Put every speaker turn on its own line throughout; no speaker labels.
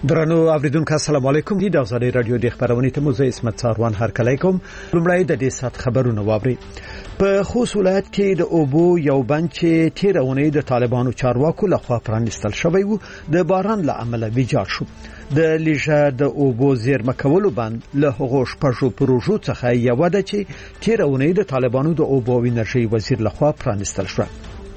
درنو اوریدونکو السلام علیکم. د ازادي رادیو د خبرونې ته مزه اسمت ساروان هرکلی کوم. لومړی د دې سات خبرونه واوري. په خوست ولایت کې د اوبو یو بند چې تیرونه د طالبانو چارواکو لخوا پرانستل شوی وو د باران له امله ویجاړ شو. د لیژه د اوبو زیرمه کولو بند له هغو شپږو پروژو څخه یو ده چې تیرونه د طالبانو د اوبو او انرژي وزیر لخوا پرانستل شو.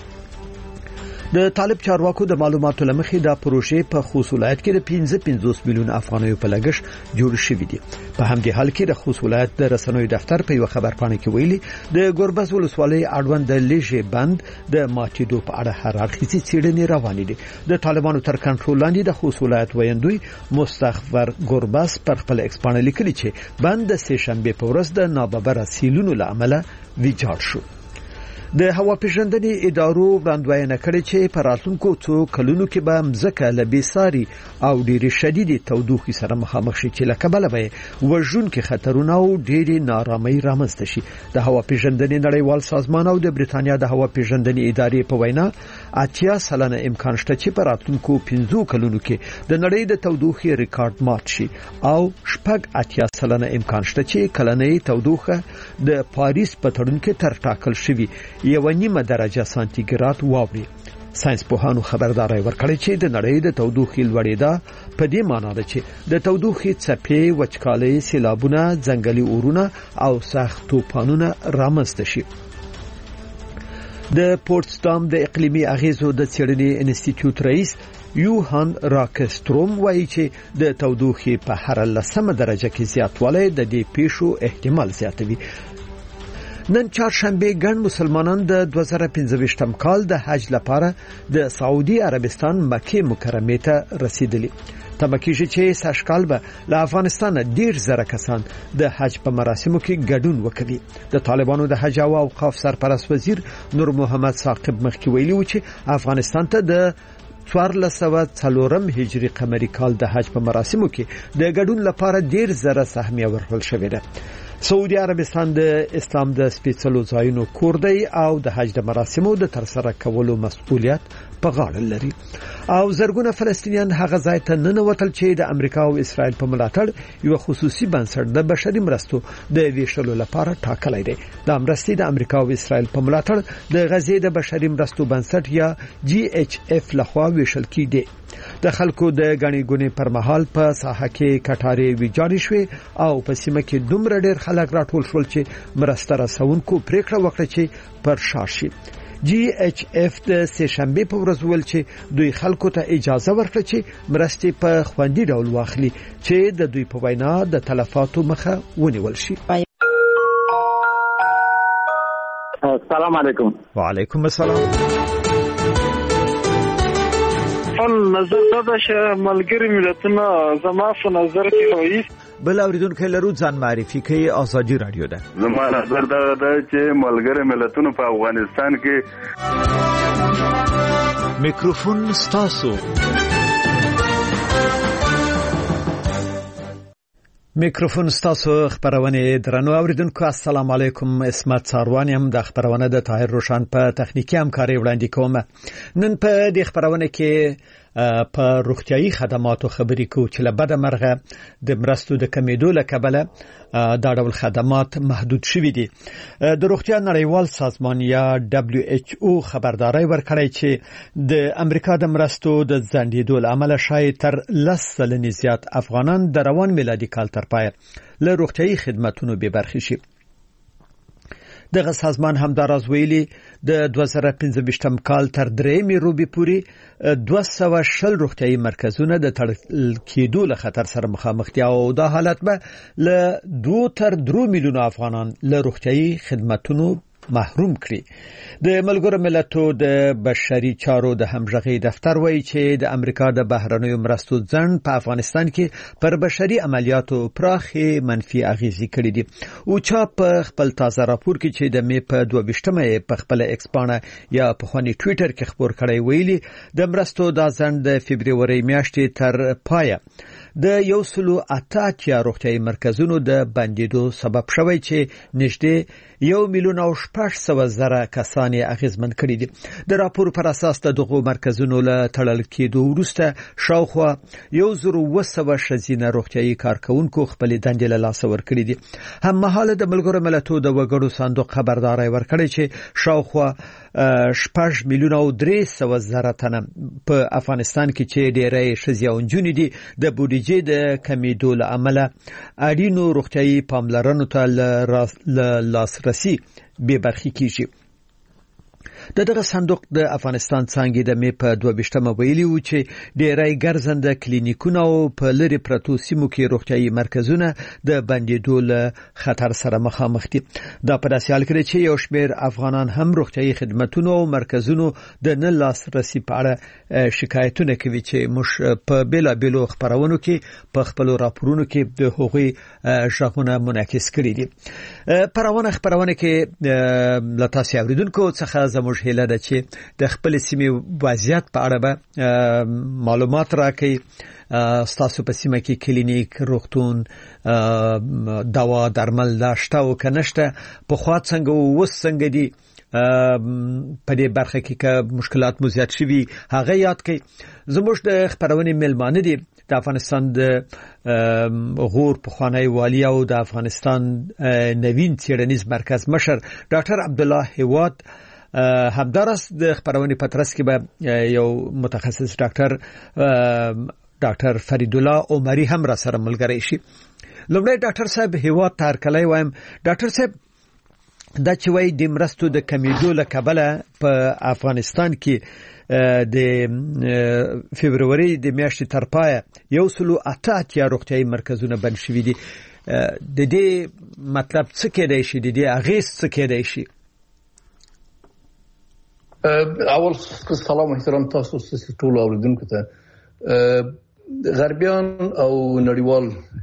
د طالب چارواکو د معلوماتو لمخې دا پروژې په خوست ولایت کې د 55 میلیون افغانیو په لګښت جوړ شوې دي. په همدې حال کې د خوست ولایت د رسنوي دفتر په یو خبرپاڼه کې ویلي د ګوربز ولسوالۍ اړوند د لیژه بند د ماتېدو په اړه هر اړخیزې څېړنې روانې دي. د طالبانو تر کنټرول لاندې د خوست ولایت ویندوی مستغفر ګوربز پر خپل ایکسپانه لیکلي چې بند د سه شنبه په ورځ د ناببره سیلونو له امله ویجاړ شو. د هوا پیژندنې ادارو وړاندوینه کړې چې په راتلونکو څو کلونو کې به مځکه له بېساري او ډېرې شدیدې تودوخې سره مخامخ شي چې له کبله به وژونکي خطرونه او ډېرې نارامۍ رامنځته شي. د هوا پیژندنې نړیوال سازمان او د بریتانیا د هوا پیژندنې ادارې په وینا 80% امکان شته چې په راتلونکو 15 کلونو کې د نړۍ د تودوخې ریکارډ مات شي او 80% امکان شته چې کلنۍ تودوخه د پاریس په تړون کې تر ټاکل شوی 1.5 درجه سانتیګراد واوړي. ساينس پوهانو خبرداري ورکړې چې د نړۍ د تودوخې لوړېدا په دې معنی ده چې د تودوخې څپې، وچکالي، سیلابونه، ځنګلي اورونه او سخت طوفانونه رامنځته شي. د پورتسدام د اقلیمي اغیزو د څېړنې انسټیټیوټ رئیس یوهان راکستروم وایي چې د تودوخې په هر 10 درجه کې زیاتوالی د دې پیښو احتمال زیاتوي. نن چهارشنبه ګڼ مسلمانان د 2015 کال د حج لپاره د سعودي عربستان مکه مکرمه ته رسیدلی. تمکیږي چې ساشکال به له افغانستان ډیر زره کسان د حج په مراسمو کې ګډون وکړي. د طالبانو د حج او اوقاف سرپرست وزیر نور محمد ثاقب مخکې ویلي و چې افغانستان ته د 1404 هجری قمری کال د حج په مراسمو کې د ګډون لپاره ډیر زره سهمیه ورکړل شوې ده. سعودي عربستان د اسلام د سپېڅلو ځایونو کور دی او د حج د مراسمو د ترسره کولو مسؤلیت په غاړه لري. او زرګونه فلسطینیان هغه ځای ته ننوتل چې د امریکا او اسرائیل په ملاتړ یو خصوصي بنسټ د بشري مرستو د ویشلو لپاره ټاکلی دی. د مرستې د امریکا او اسرائیل په ملاتړ د غزې د بشري مرستو بنسټ یا GHF لخوا ویشل کیږي. د خلکو د غنی ګونې پر مهال په ساحه کې کټارې ویجاړې شوې او په سیمه کې دومره ډېر خلک راټول شول چې مرسته رسونکو پریکړه وکړه چې پر شا شي. GHF د سه شنبه په ورځ ویل چې دوی خلکو ته اجازه ورکړه چې مرستې په خوندي ډول واخلي چې د دوی په وینا د تلفاتو مخه ونیول شي.
السلام علیکم.
وعلیکم السلام.
نظر دا چې ملګری ملتونه زما په نظر کې وایي
بل اوریدونکو لرو ځان معرفي کوي. ازادي رادیو ده.
زما نظر دا ده چې ملګری ملتونه په افغانستان کې
میکروفون ستاسو. میکروفون ستاسو خبرونه درنو اوریدونکو السلام علیکم. اسمت ساروان يم. د خبرونه د طاهر روشن په تخنیکی همکاري وړاندې کوم. نن په دې خبرونه کې په روغتيایي خدماتو خبرې کوو چې له بده مرغه د مرستو د کمیدو له کبله دا ډول خدمات محدود شوي دي. د روغتیا نړیوال سازمان یا WHO خبرداري ورکړی چې د امریکا د مرستو د ځنډېدو له امله شاید تر 10 سلنې زیات افغانان د روان میلادي کال تر پای له روغتيایي خدماتونو بې برخې شي. دغه سازمان همداراز ویلي د 2015 کال تر 3 روبي پورې 220 روغتيایي مرکزونه د تړل کېدو له خطر سره مخامخ دي او دا حالت به له 2 تر 3 میلیون افغانان له روغتيایي خدماتونو محروم کړي. د ملګرو ملتونو د بشري چارو د همغږي دفتر وایي چې د امریکا د بهرنیو مرستو ځنډ په افغانستان کې پر بشري عملیاتو پراخه منفي اغیزې کړې دي. او چا په خپل تازه راپور کې چې د می په 22مه په خپل ایکسپانه یا په خوني ټوئیټر کې خبر کړی ویلي د مرستو د ځنډ د فبرवरी میاشتې تر پایه د 108 روغتیايي مرکزونو د بندیدو سبب شوی چې نږدې 1,800,000 کسان اغیزمن کړي دي. د راپور پر اساس دغه مرکزونو له تړل کېدو وروسته شاوخوا 1,200 ښځینه روغتیايي کارکونکو خپل دندې له لاسه ورکړي دي. هم مهاله د ملګرو ملتونو د وګړو صندوق خبرداري ورکړي چې شاوخوا 6,300,000 تنه په افغانستان کې چې ډېری ښځې او نجونې دي د بودیجې د کمیدو له امله اړینو روغتیايي پاملرنو ته لاسرسي بې برخې کیږي. دغه صندوق د افغانستان څنګه د می په 22مه ویلي و چې ډېری ګرځنده کلینیکونه او په لری پرتو سیمو کې روغتیايي مرکزونه د بندیدو له خطر سره مخامخ دي. دا په داسې حال کې چې یو شمېر افغانان هم روغتیايي خدماتونو او مرکزونو د نه لاسرسي په اړه شکایتونه کوي چې موږ په بیلابیلو خبرونو کې په خپل راپورونو کې د هغوی ژغونه منعکس کړي دي. خبرونه کې له تاسو اوریدونکو څخه زموږ هیله ده چې د خپل سیمې وضعیت په اړه به معلومات راکړي. ستاسو په سیمه کې کلینیک، روغتون، دوا درمل دا شته او که نشته، په خوا څنګه او وس څنګه دي، په دې برخه کې که مشکلات مو زیات شوي هغه یاد کړئ. زموږ د خبرونې میلمانه دي د افغانستان د غور پخوانی والی او د افغانستان نوین څېړنیز مرکز مشر ډاکټر عبدالله هیواد. همدارس د خبرونې پترس کې به یو متخصص ډاکټر فرید الله عمری هم را سره ملګری شي. لومړی ډاکټر صاحب هیواد تارکلای وایم. ډاکټر صاحب دا چې وای د مرستو د کمیدو له کبله په افغانستان کې د فبرवरी د میاشتې تر پایه 108 روغتیايي مرکزونه بند شوي دي. د دې مطلب څه کېدای شي، د دې اغیز څه کېدای شي؟
اول سلام احترام تاسو ټول اوریدونکو ته. غربیان او نړیوال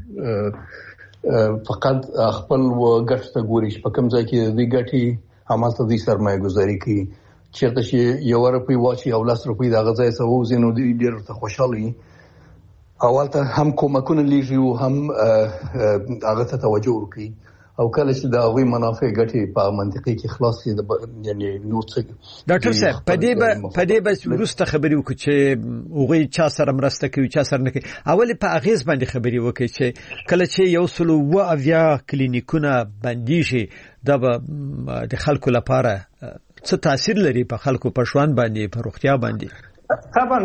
فقط خپل ګټه ته ګوري چې په کوم ځای کې د ګټي همالته د سرمایه گذاري کوي. چېرته چې یو روپۍ واچي او 10 روپۍ د غځای سوو زینو ډېر ته خوشاله اول ته هم کومکونه لیږي او هم هغه ته توجه وکړي او کله چې د هغوی منافع ګټي په منطقي کې خلاص شي یعنی نور څه.
ډاکټر صاحب په دې بس وروسته خبرې وکړو چې هغوی چا سره مرسته کوي چا سره نه کوي. اول په اغیز باندې خبرې وکړي چې کله چې 108 کلینیکونه بنديږي دا به د خلکو لپاره څه تاثیر لري په خلکو په ژوند باندې، په روغتیا باندې؟
طبعا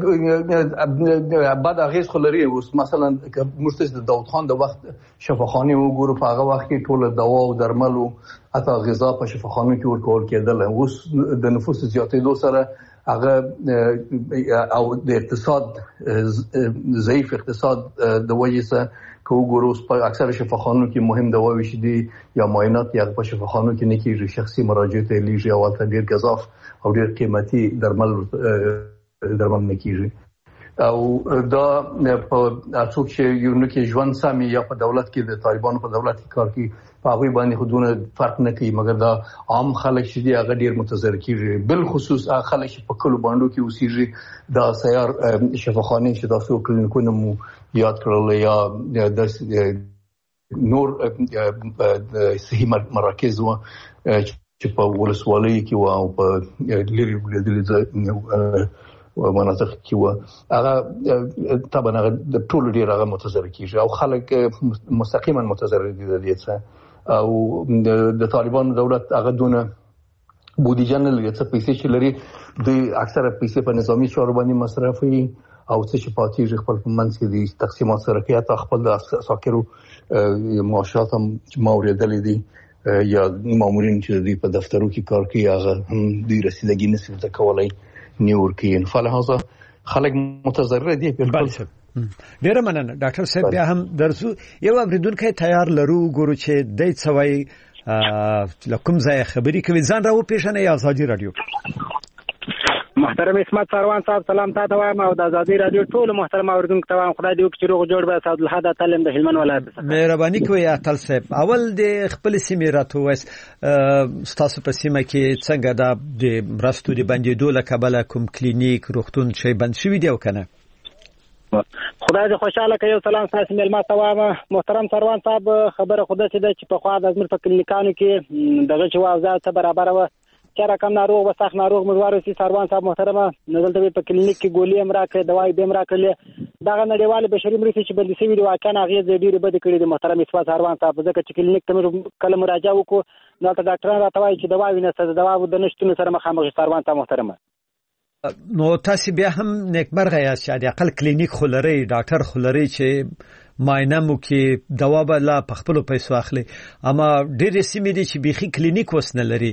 بعد اغیز خو لري. اوس مثلا موږ د داود خان د وخت شفاخانه وګورو، په هغه وخت کې ټول دوا او درمل او حتی غذا په شفاخانو کې ورکول کېدل. اوس د نفوس زیاتېدو سره هغه او د اقتصاد ضعیف اقتصاد د وجې سره که وګورو په اکثر شفاخانو کې مهم دواوې چې دي یا معاینات یا په شفاخانو کې نه کېږي، شخصي مراجعه ته لیږي او البته ډېر گزاف او ډېر قیمتي درمل نه کېږي. او دا په څوک چې یو نو کې ژوند سمي یا په دولت کې د طالبانو په دولت کې کار کوي په هغه باندې خودونه فرق نه کوي، مګر دا عام خلک چې دی هغه ډېر متضرر کیږي. بل خصوص هغه خلک چې په کلو باندې کې اوسېږي دا سیار شفاخانه چې تاسو کلینیکونه مو یاد کړل یا د نور صحي مراکز و چې په ولسوالۍ کې و او په لری مناطق کې و هغه طبعا هغه د ټولو ډیر هغه متضرر کیږي او خلک مستقیما متضرر دي د دې څخه. او د طالبانو دولت هغه دونه بودیجه نه لري، څه پیسې چې لري د اکثره پیسې په نظامی چارو باندې مصرفوي او څه چې پاتې خپل په منځ کې د تقسیمات سره کوي. حتی خپل د ساکرو معاشات هم ماوریدل دي یا مامورین چې دوی په دفترو کې کار کوي هغه هم دوی رسیدګي نشي کولای نیور کې. فلهذا خلک متضرر دي.
بالکل ډیره مننه ډاکټر صاحب. بیا هم درسو یو اوریدونکو تیار لرو ګورو چې د څوي لکم ځای خبري کوي ځان راو پیښنه یا ازادي رادیو.
محترم اسمت سروان صاحب سلام تاسو وایم او د ازادي رادیو ټول محترم اوریدونکو ته وایم خدای دې وکړي روغ جوړ به سعد الحد تعلیم د هلمند ولایت.
مهرباني کوي اتل صاحب. اول د خپل سیمې راته وس تاسو په سیمه کې څنګه د مرستو د بندیدو له کبله کوم کلینیک روغتون شي بند شوی دی او کنه؟
خدای دې خوشاله کړي. سلام تاسو ملما توام محترم سروان صاحب، خبره خدای چې په خوا د ازمیر په کلینیکانو کې دغه چې واوزه ته برابر و چې رقم ناروغ و سخت ناروغ مزوار سي سروان صاحب محترمه نزلته په کلینیک کې ګولې امرا کړې دوايي به امرا کړلې دغه نړیوال بشري مرستې چې بندي شوی دی واقعا هغه ډېری بد کړی دی محترم اسفات سروان صاحب، ځکه چې کلینیک ته کله مراجعه وکړو نو ته ډاکټران راته وایي چې دوا وینسته دوا د نشټونو سره مخامخ سروان صاحب محترمه.
نو تاسو بیا هم نیکمرغه یاست چې د اقل کلینیک خلری ډاکټر خلری چې معاینه مو کې دوا به لا په خپل پیسو اخلي، اما ډېر سیمې دي چې بيخي کلینیک وسنه لري.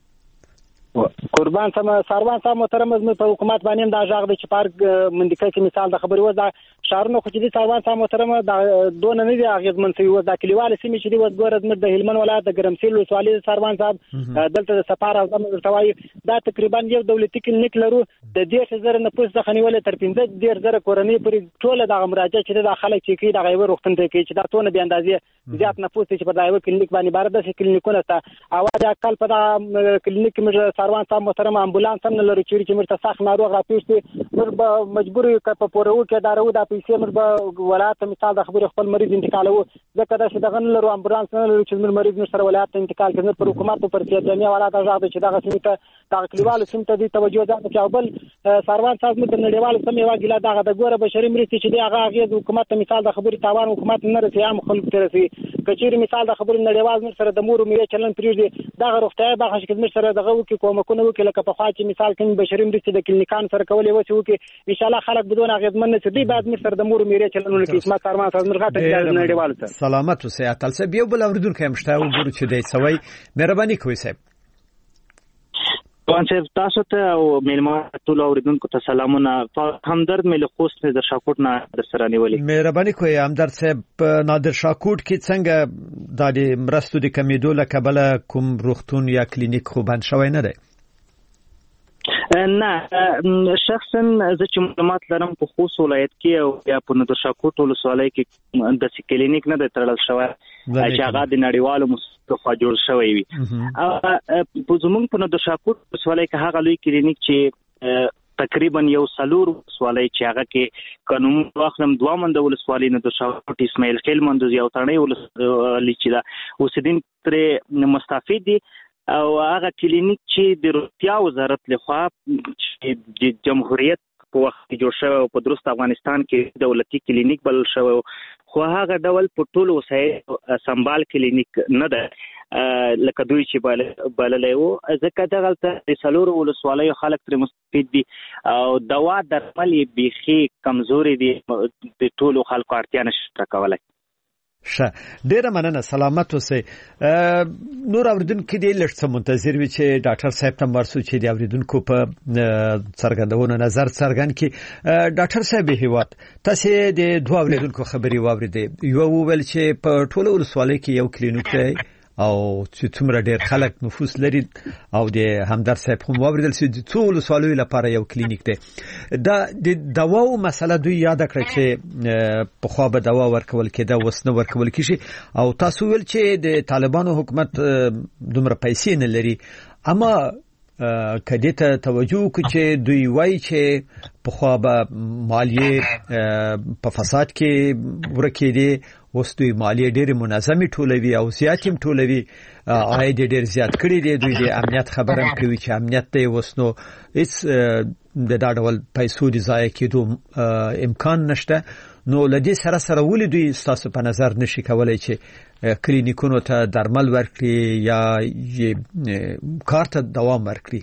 قربان سم سروان صاحب محترم زموږ په حکومت باندې دا ژغ د چپارک منډکې کې مثال د خبرې وځه شهرونو خو چې د سروان صاحب محترم د دون نه دی اغیز منسوي و د کلیوال سیمې چې دی وګورد مر د هلمند ولایت د ګرمسیل ولسوالۍ سروان صاحب دلته د سفار اعظم ورتوي دا تقریبا یو دولتي کلینیک لرو د 10000 نه پوس ځخنی ولې تر 15000 کورنۍ پر ټوله د مراجعه چې د خلک چې کی د غیور وختن ته کې چې دا تونه به اندازې زیات نه پوس چې په دایو کلینیک باندې بار د کلینیکونه ته اواز اقل په کلینیک کې سروان صاحب محترم امبولانس هم نه لري چې مرته سخت ناروغ راپېښتي مر به مجبور ک په پورو کې دارو د پیسې مر به ولایت مثال د خبرې خپل مریض انتقالو ځکه دا چې دغه نه لرو امبولانس نه لري چې مریض نشره ولایت انتقال کوي پر حکومت پر سیاستي ولایت ځاګه چې دغه سیمه ته کلیوال سیمه ته دی توجه ځکه چې بل سروان صاحب د نړیوال سیمه واګیلا دغه د ګوره بشري مرستې چې دی هغه د حکومت مثال د خبرې تاوان حکومت نه رسي عام خلک ته رسي کچېر مثال د خبرې نړیوال سره د مور میوه چلن پریږدي دغه روغتیا به خدمت سره دغه وکي کومکونه وکي لکه په خوا چې مثال کوم بشري مرستې د کلینیکان سره کولې وسی وکي ان شاء الله خلک بدون غیظمن نه سي بعد مر سره د مور میوه چلن کې اسمت سروان صاحب مرغه نړیوال سره
سلامت او صحت تل سه بیا بل اوردون کې مشتاق وګورو چې دی سوي مهرباني کوي صاحب.
وانچه تاسو ته او ملما ټول اوریدونکو ته سلامونه. همدرد مل خوست نادر شاکوټ نه در سره نیولې.
مهرباني کوي همدرد صاحب نادر شاکوټ کې څنګه د مرستو د کمیدو له کبله کوم روغتون یا کلینیک خو بند شوی نه دی؟
نه شخصا زه چې معلومات لرم په خوست ولایت کې او یا په نادر شاکوټ ولسوالۍ کې د کلینیک نه د تړل شوی چې هغه د نړیوالو مصطفی جوړ شوی وي. او په زمونږ په نادر شاکوټ ولسوالۍ کې هغه لوی کلینیک چې تقریبا یو سلور ولسوالۍ چې هغه کې قانون واخلم دوه مند ولسوالۍ نادر شاکوټ اسماعیل خیل مند یو تړنی ولسوالۍ چې دا اوسیدین تر مستفید دي او هغه کلینیک چې د روغتیا وزارت لخوا د جمهوریت په وخت کې جوړ شوی او په درست افغانستان کې دولتي کلینیک بل شوی خو هغه ډول په ټول وسایل سنبال کلینیک نه ده لکه دوی چې بللې وو ځکه دغلته د سلور ولسوالۍ خلک تر مستفید دي او دوا درمل یې بیخي کمزوري دي د ټولو خلکو اړتیا نشته کولای.
شه ډیره مننه سلامت اوسئ. نور اوریدونکو دې لږ منتظر وي چې ډاکټر صاحب ته ورسو چې د اوریدونکو په څرګندونو نظر څرګند کړي. ډاکټر صاحب هیواد تاسو د دوه اوریدونکو خبري واوریدې یو ویل چې په ټولو ولسوالۍ کې یو کلینیک دی او چې څومره ډېر خلک نفوس لري او د همدرد صاحب هم واوریدل چې ټول ولسوالۍ لپاره یو کلینیک دی. دا د دواو مسله دوی یاد کړئ چې په خوا به دوا ورکول کېده اوس نه ورکول کیږي او تاسو ویل چې د طالبانو حکومت دومره پیسې نه لري اما کدی ته توجه وکړي چې دوی وایي چې په خوا به مالیه په فساد کې ورکې دي اوس دوی مالیه ډېر منظمي ټولوي او زیات هم ټولوي عاید ډېر زیات کړی دی. دوی د امنیت خبره هم کوي چې امنیت دی اوس نو هیڅ د دا ډول پیسو د ضایع کېدو امکان نشته. نو لدی سره ولې دوی تاسو په نظر نشي کولای چې کلینیکونو ته درمل ورکړي یا کار ته دوام ورکړي؟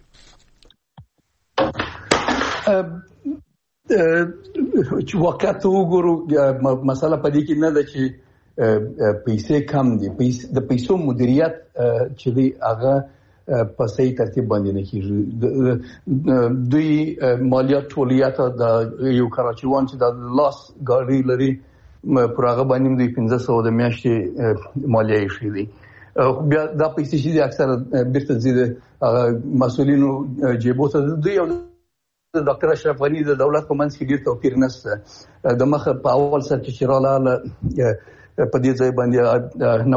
چې واقعیت وګورو مسله پدې کې نه ده چې پیسې کم دي، د پیسو مدیریت چې دی هغه په صحیح ترتیب باندې نه کیږي. دوی مالیات ټولیات د یو کراچیوان چې د لاس ګاډي لري پر هغه باندې دوی 1500 د میاشتې مالیه شي دي. بیا دا پیسې چې اکثره بیرته ځي مسؤلینو جیبو ته. دوی د ډاکټر اشرف غنی د دولت په منځ کې ډیر توپیر نشته. د مخه په اول سر کې رااله په دې ځای باندې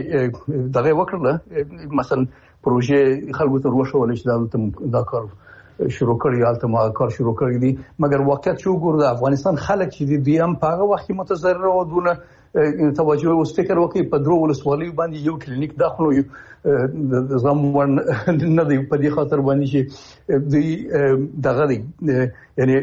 نمایش دغه وکړه مثلا پروژه خلکو ته ورشول چې دا کار شروع کړی حالت ما کار شروع کړی دي مګر واقعیت شو ګور د افغانستان خلک چې دی هم په هغه وخت متضرر او دونه توجه او فکر وکړي په درو ولسوالۍ باندې یو کلینیک داخلو زم ور نه دی په دې خاطر باندې چې دی دغه دی یعنی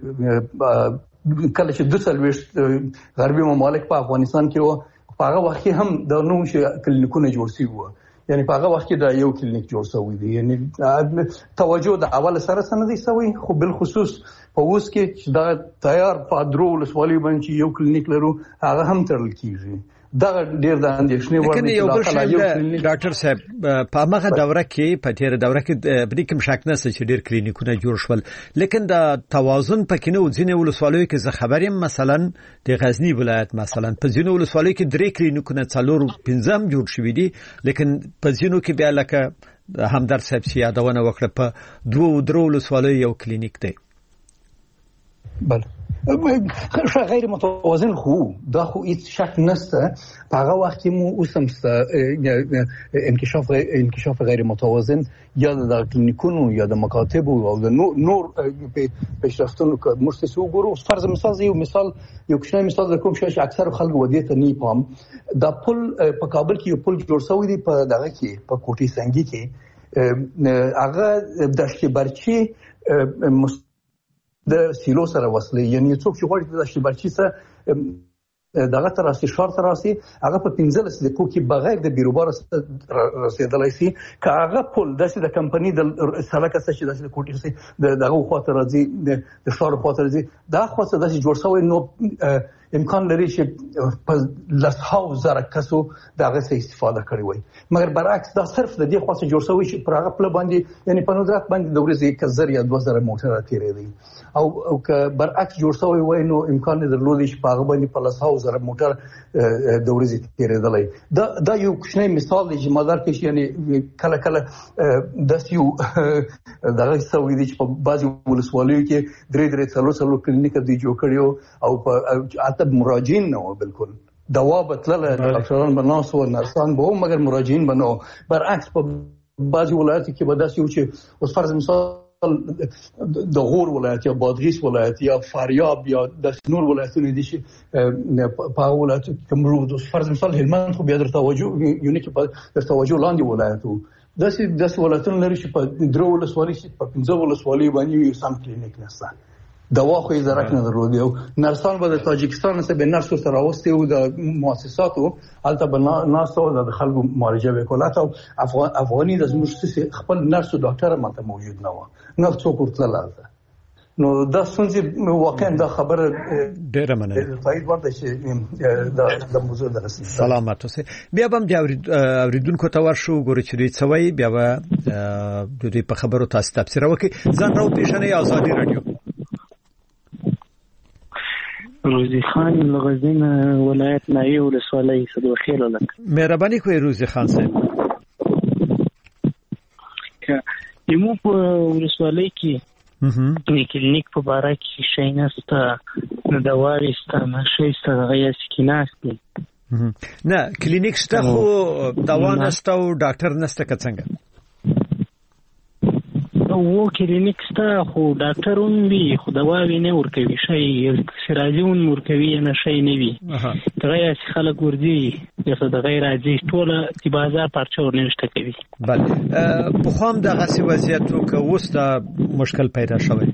کله چې 2 غربي ممالک په افغانستان کې و په هغه وخت هم د نوم چې کلینیکونه جوړ شي وو یعنی په هغه وخت کې دا یو کلینیک جوړ شوی دی یعنی توجه د اول سره سند دی شوی خو بل خصوص په اوس کې چې دا تیار په درو ولسوالۍ باندې یو کلینیک لرو هغه هم ترل کیږي دا ډیر د اندېښنې وړ
دی ډاکټر صاحب په هغه دوره کې په تیر دوره کې بری کوم شک نه چې ډیر کلینیکونه جوړ شول لیکن دا توازن پکې نه ځینې ولسوالیو کې زه خبریم مثلا د غزنی ولایت مثلا په ځینې ولسوالیو کې 3 کلینیکونه 4-5 جوړ شوي دي لیکن په ځینو کې بیا لکه همدرد صاحب چې یادونه وکړه په 2 ولسوالیو یو کلینیک دی
بله غیر متوازن خو دا خو هیڅ شک نشته په هغه وخت کې مو اوسم انکشاف غیر متوازن یا د کلینیکونو یا د مکاتب او د نور پیشرفتونو که مستسو ګورو فرض مثال یو کوچنی مثال د کوم شي چې اکثر خلک ودی ته نه پام دا پل په کابل کې یو پل جوړ شوی دی په دغه کې په کوټي سنگي کې هغه دشت برچی د سیلو سره وصلې یعنی څوک چې غواړي د شبرچی سره دغه تراسي شار تراسي هغه په 15 دقیقو کې بغیر د بیروبار رسیدلای شي که هغه پل د کمپنی د سړک څخه د کوټي سره دغه خاطر راځي د شار خاطر راځي دا خاصه د جوړ شوی نو امکان لري چې په لسهاو زره کسو دغه څخه استفاده کړی وي مګر برعکس دا صرف د دې خاصه جوړ شوی چې پر هغه پل باندې یعنی په نظر باندې د ورځې 1000 یا 2000 موټر تیرې دي او که برعکس جوړ شوی وای نو امکان نه درلودي چې په هغه باندې په لسهاو زره موټر د ورځې تیرېدلای دا یو کوچنی مثال دی چې مدار کې یعنی کله کله د یو دغه سوي دي چې په بعضي ولسوالیو کې 3 کلینیک دی جوړ کړیو او په عتب مراجعین نه بالکل دوا بتلله ډاکټران بناسو نرسان به مګر مراجعین بنو برعکس په بعضي ولایتو کې به داسې و چې اوس فرض مثال د غور ولایت یا بادغیس ولایت یا فاریاب یا د نور ولایتونو دي چې په ولایتو کې مرو فرض مثال هلمند خو بیا در توجه یونی کې در توجه لاندې ولایتو داسې ولایتونه لري چې په 3 ولسوالۍ کې په 15 ولسوالۍ باندې یو سم کلینیک نشته دوا خو یې درک نه درلودي او نرسان به د تاجکستان څخه به نرسو سره راوستي او د مؤسساتو البته به ناسو د خلکو معالجه وکولات او افغاني د زموږ خپل نرسو ډاکټر ماته موجود نه و نو څوک ورتلل نو دا څنګه واقعا دا خبره
ډېره مننه
تایید ورته چې د موضوع درسي
سلامات اوسه بیا هم د اوریدونکو ته ورشو ګوري چې دوی څوي بیا د دوی په خبرو تاسو تفسیر وکړي ځان راو پیښنې آزادي رادیو
روزی خان لغزین ولایت نایي ولسوالۍ صدو خیر لک
مهرباني کوي روزی خان صاحب
یمو په ولسوالۍ کې کلینیک په باره کې شي نسته نو دواوی سته نشي سته دغه سکیناستي
نه کلینیک شته خو دوا نشته او ډاکټر نشته څنګه
وو کلینیک ستا خو ډاکټرون وی خو دواوی نه ورکوي شي سراجون ورکوي نه شي نه وی دغه خلک ورځي یا د غیر عادي ټوله چې بازار پارچه ورنشته کوي
بله په خام دغه سی وضعیت که اوس دا مشکل پیدا شوی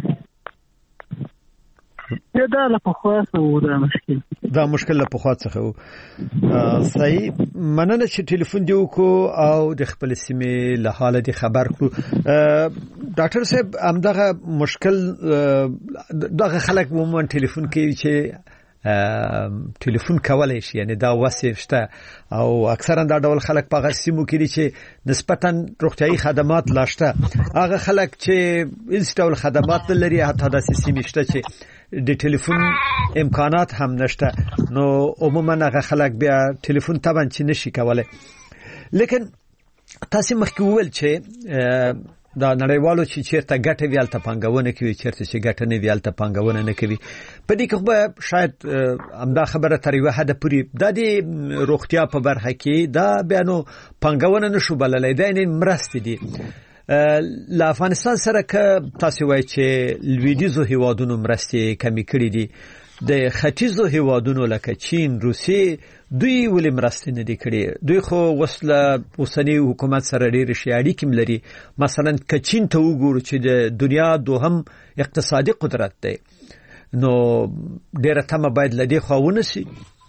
دا له پخوا څخه
دا مشکل له پخوا څخه و صحیح مننه چې ټلیفون دی وکړو او د خپل سیمې له حاله دی خبر کړو ډاکټر صاحب همدغه مشکل دغه خلک عموما ټلیفون کوي چې ټلیفون کولای شي یعنی دا وسیله شته او اکثرا دا ډول خلک په غسیمو کې دي چې نسبتا روغتيایي خدمات لاشته هغه خلک چې هیڅ ډول خدمات لري حتی د سیمې شته چې د ټلیفون امکانات هم نشته نو عموما هغه خلک بیا ټلیفون تابع چې نشي کولای لیکن تاسو مخکې وویل چې دا نړیوالو چې چیرته ګټه ویالته پنګونه کوي چیرته چې ګټه نه ویالته پنګونه نه کوي په دې کې به شاید همدا خبره تر یو حد پورې د دې روغتیا په برخه کې دا بیانو پنګونه نشو بللای دا نه مرسته دي ل افغانستان سره که تاسو وایي چې لویدیزو هیوادونو مرستې کمی کړې دي د ختیځو هیوادونو لکه چین روسیې دوی ولې مرستې نه دي کړې دوی خو وسله اوسنی حکومت سره ډېر شیاړي کې لري مثلا که چین ته وګورو چې د دنیا دوهم اقتصادي قدرت دی نو ډېر تمه باید لدی خواونه سي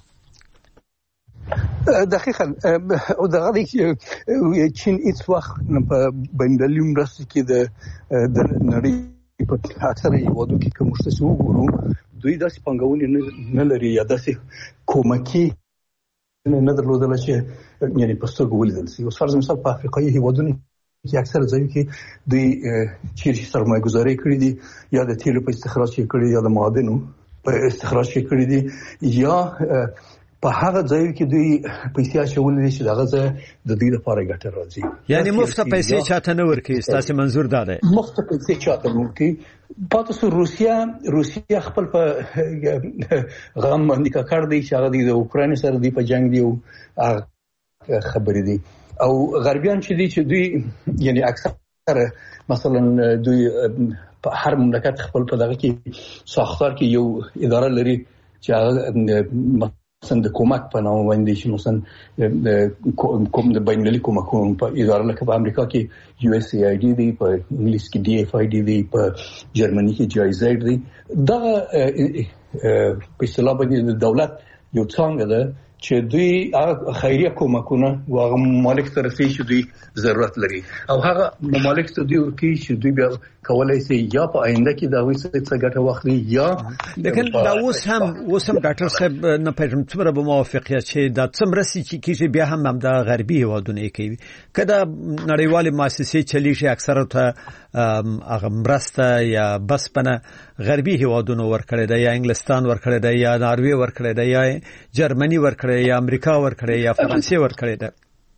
دقیقاً او دغه چین هیڅ وخت په بین‌المللي مرستو کې د نړۍ په اکثره هیوادو کې کوم څه وګورو دوی داسې پنګونې نه لري یا داسې کومکی نه درلودل چې یعنی په سترګو ولیدل شي اوس فرض مثال په افریقایي هیوادونو کې اکثره ځایو کې دوی چیرې سرمایه گذاري کړې دي یا د تیلو په استخراج کې کړې یا د معادنو په استخراج کې کړې دي یا په هغه ځایو کې دوی پیسې اچولې چې دغه ځای د دوی لپاره ګټه راځي
یعنی مفت پیسې چاته نه ورکړي تاسو منظور ده
مفت پیسې چاته نه ورکړي پاتې روسیا خپل په غم باندې کار دی چې هغه د اوکرين سره دی په جنگ دی او خبرې دي او غربیان چې دي چې دوی یعنی اکثر مثلا دوی په هر مملکت خپل په دغه کې ساختار کې یو اداره لري چې مثلا د کومک په نامه باندې چې مثلا کوم د بین‌المللي کومکونو په اداره لکه په امریکا کې USAID دی په انګلیس کې DFID دی په جرمني کې GIZ دی دا په اصطلاح باندې د دولت یو څنګه ده چې دوی خیریه کومکونه واغ ممالک طرفي چې دوی ضرورت لري او هغه ممالک ته دوی ورکی چې دوی بیا کولای شي یا په آینده کې دا وسه څنګه واخلي یا
لیکن دا اوس هم ډاکټر صاحب نه پېژنم څومره به موافقه چې دا څومره سي چې بیا هم د غربي هیوادونو کوي کله نړیوالې مؤسسې چلی شي اکثره ته هغه مرسته یا بسپنه غربي هیوادونو ورکړي دا یا انګلستان ورکړي دا یا ناروی ورکړي دا یا جرمني ورکړي یا امریکا ورکړي یا فرانسې ورکړي دا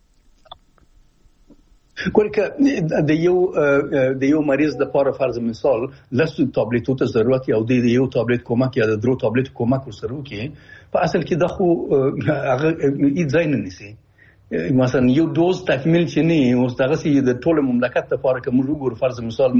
کومه د یو مریض د لپاره فرض مثال لاسو ټابلیټو ته ضرورت یو دی یو ټابلیټ کومک یا د درو ټابلیټ کومک سره وکي په اصل کې د خو هغه ای ځای نه نسی مثلا یو دوز تکمیل چې نه اوس دغه سي د ټول مملکت لپاره کوم وګور فرض مثال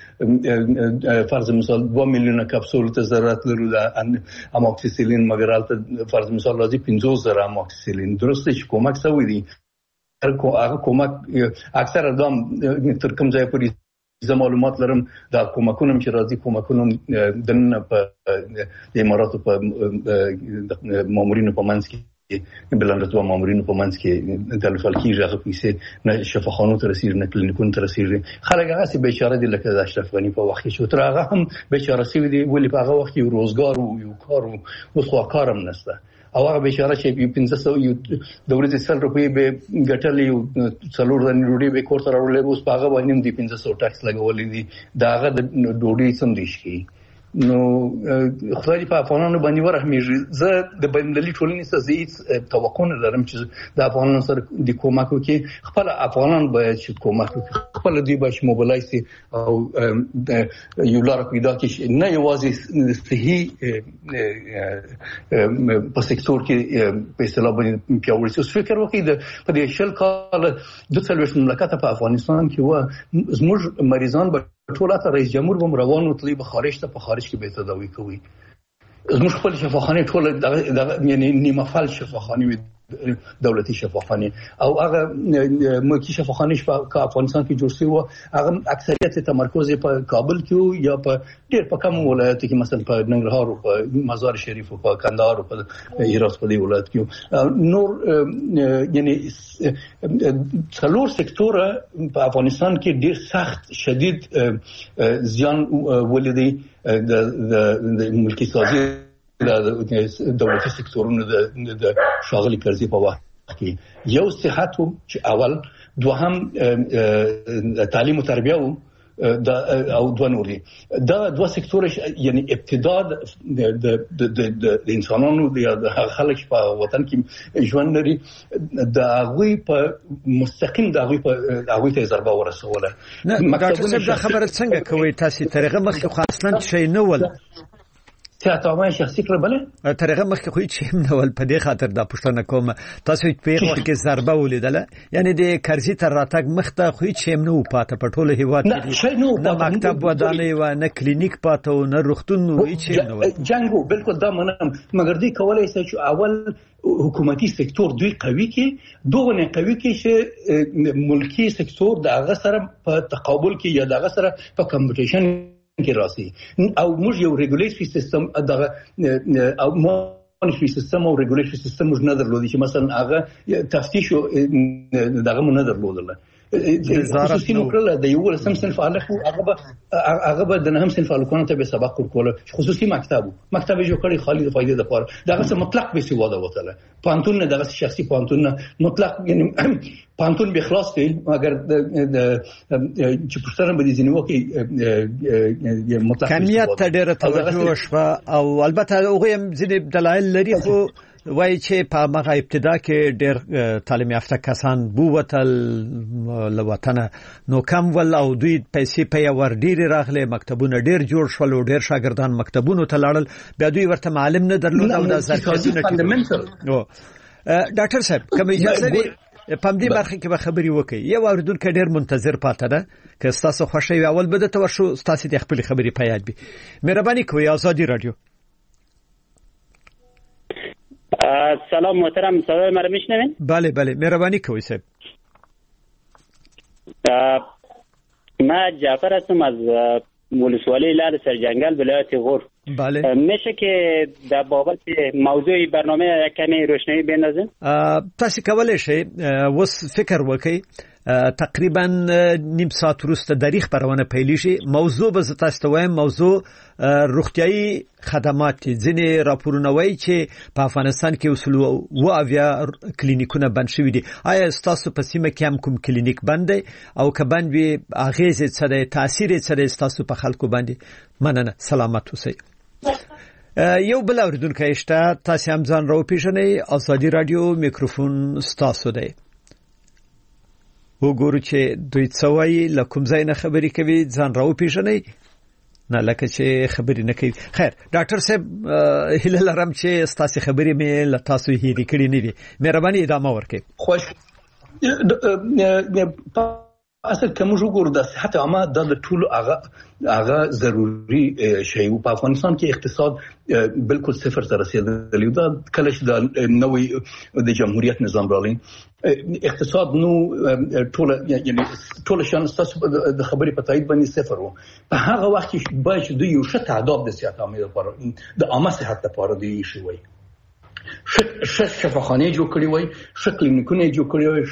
2 میلیونه کپسول ته ضرورت لرو د اموکسیسیلین مګر البته فرض مثال راځي 15000 اموکسیسیلین درسته چې کومک سوي دي هغه کومک اکثر ادم تر کوم ځای پورې زه معلومات لرم دا کومکونه چې راځي کومکونه دنه په اماراتو په مامورینو په منځ کې بلندتو مامورینو په منځ کې د فلکی ژغه پیسې نه شفاخانو ته رسیدي نه کلینیکونو ته رسیدي خلک هغه سي بیچاره دي لکه د اشرف غنی په وخت کې تر هغه هم بیچاره سي دي ولې په هغه وخت یو روزګار او یو کار او خو کارم نشته او هغه بیچاره چې 1500 یو د ورځې 100 روپۍ به ګټلې او څلور ځنې ډوډۍ به کور سره ورلې اوس په هغه باندې د 1500 ټاکس لګولې دي دا هغه د ډوډۍ سم دي شي نو خدای په افغانانو باندې ورحمېږي زه د بین‌المللي ټولنې څخه هیڅ توقع نه لرم چې د افغانانو سره د کومک وکړي خپل افغانان باید چې کومک وکړي خپل دوی باید موبلایز او یو لار پیدا کړي نه یوازې صحي په سکتور کې په اصطلاح باندې پیاوړی شي فکر وکړي په دې شل کال د څلويش مملکت په افغانستان کې و زموږ مریضان ټول ته رئیس جمهور بم روان وتلی به خارج ته په خارج کې به تداوی کوي زموږ خپل شفاخانه ټول یعنی نیمه فعال شفاخانه دولتي شفاخانه او هغه ملکی شفاخانه په افغانستان کې جوړ شوی و هغه اکثریت تمرکز په کابل کې یا په ډېر په کم ولایتو کې مثلا په ننګرهار او په مزار شریف او په کندهار او په هرات په ولایت کې نور یعنی څلور سکتور په افغانستان کې ډېر سخت شدید زیان ولیدي د ملکی سازي د دولتي سکتورونو د شاغلي کرزي په وخت کې یو صحت چې اول دوهم تعلیم او تربیه او دوه نور دي دا دوه سکتور یعنی ابتدا د انسانانو د خلک په وطن کې ژوند لري د هغه په مستقیم د هغه ته ضربه ورسوله
ډاکټر صاحب دا خبره څنګه کوي تاسو طریقه مخکې خاصلن شي نه ول
صحت عامه شخصي کړ بل
طریقه مخکې خو چې نو په دې خاطر دا پښتنه کوم تاسو په وخت کې ضربه ولیدله یعنی د کرزي تر راتګ مخته خو چې نو پاته په ټوله هیواد کې نه مکتب ودانې و نه کلینیک پاته و نه روغتون نو چې نو
جنگو بالکل دا منم مګر دې کولای شي چې اول حکومتي سکتور دوی قوي کې دوه نه قوي کې چې ملکی سکتور د هغه سره په تقابل کې یا د هغه سره په کمپټیشن کې راسي او موږ یو ریګولیټري سیستم دغه او مونیټري سیستم او ریګولیټري سیستم موږ نه درلودي چې مثلا هغه تفتیش دغه نه درلودل خصوصي مکرله د یو لسم صنف هغه به د نهم صنف الکونو ته به سبق ورکول خصوصي مکتب جو کړی خالي د فائدې لپاره دغه څه مطلق به سی واده وته پانتون نه دغه شخصي پانتون نه مطلق یعنی پانتون به خلاص کړي مګر چې پښتنه به دي ځینو کې مطلق
کمیت ته ډېر توجه شوه او البته هغه هم ځینې دلایل لري خو وای چې په مغه ابتدا کې ډېر تعلیم یافته کسان بوتل لوطن نو کم ول او دوی پیسې په ور ډېر راغله مکتبونه ډېر جوړ شول او ډېر شاګردان مکتبونو ته لاړل بیا دوی ورته معلم نه درلود او د ظرفیتونه نو ډاکټر صاحب کوم اجازه دی پم دې برخه کې به خبري وکي یو اوریدونکو ډېر منتظر پاتې ده که تاسو خوشی اول بده ته ورشو تاسو د خپل خبري پیاد بي مهرباني کوئ آزادی رادیو
سلام محترم صدای مرا میشنوین؟
بله مهربانی کوئ صاحب
من جعفر هستم از ولسوالی لعل سرجنگل ولایت غور
بله
میشه که در بابت موضوع برنامه کمی روشنایی بندازیم؟
تاسو کولای شئ وس فکر وکئ تقریبا نیم ساعت وروسته د تاریخ پرونه پیل شي موضوع به تاسو ته وایم موضوع روغتيایي خدمات ځینې راپورونه وایي چې په افغانستان کې اصول او اویا کلینیکونه بند شوي دي آیا تاسو په سیمه کې هم کوم کلینیک بند دی او که بند وي اغیزه څه دی تاثیر څه دی تاسو په خلکو باندې مننه سلامت اوسئ یو بل اوریدونکو شته تاسو هم ځان راو پیژنئ آزادی رادیو میکروفون تاسو دی وګورو چې دوی څه وایي لکه ځای نه خبرې کوي ځان راو پیژنئ نه لکه چې خبرې نه کوي خیر ډاکټر صاحب هله لرم چې تاسو خبرې مې له تاسو هېرې کړې نه دي مهرباني ادامه ورکړئ
خوش اصل کوم وګورو د صحت عامه د ټولو هغه ضروری شی په افغانستان کې اقتصاد بالکل صفر ته رسیدلی دا کله چې د نوې د جمهوریت نظام راغلی اقتصاد نو ټول شان تاسو د خبرې په تایید باندې صفر وو په هغه وخت کې باید دوی یو ښه تعداد د صحت عامه لپاره د عامه صحت لپاره دی شي وای ښه شفاخانه جوړ کړی وای ښه کلینیکونه جوړ کړی وای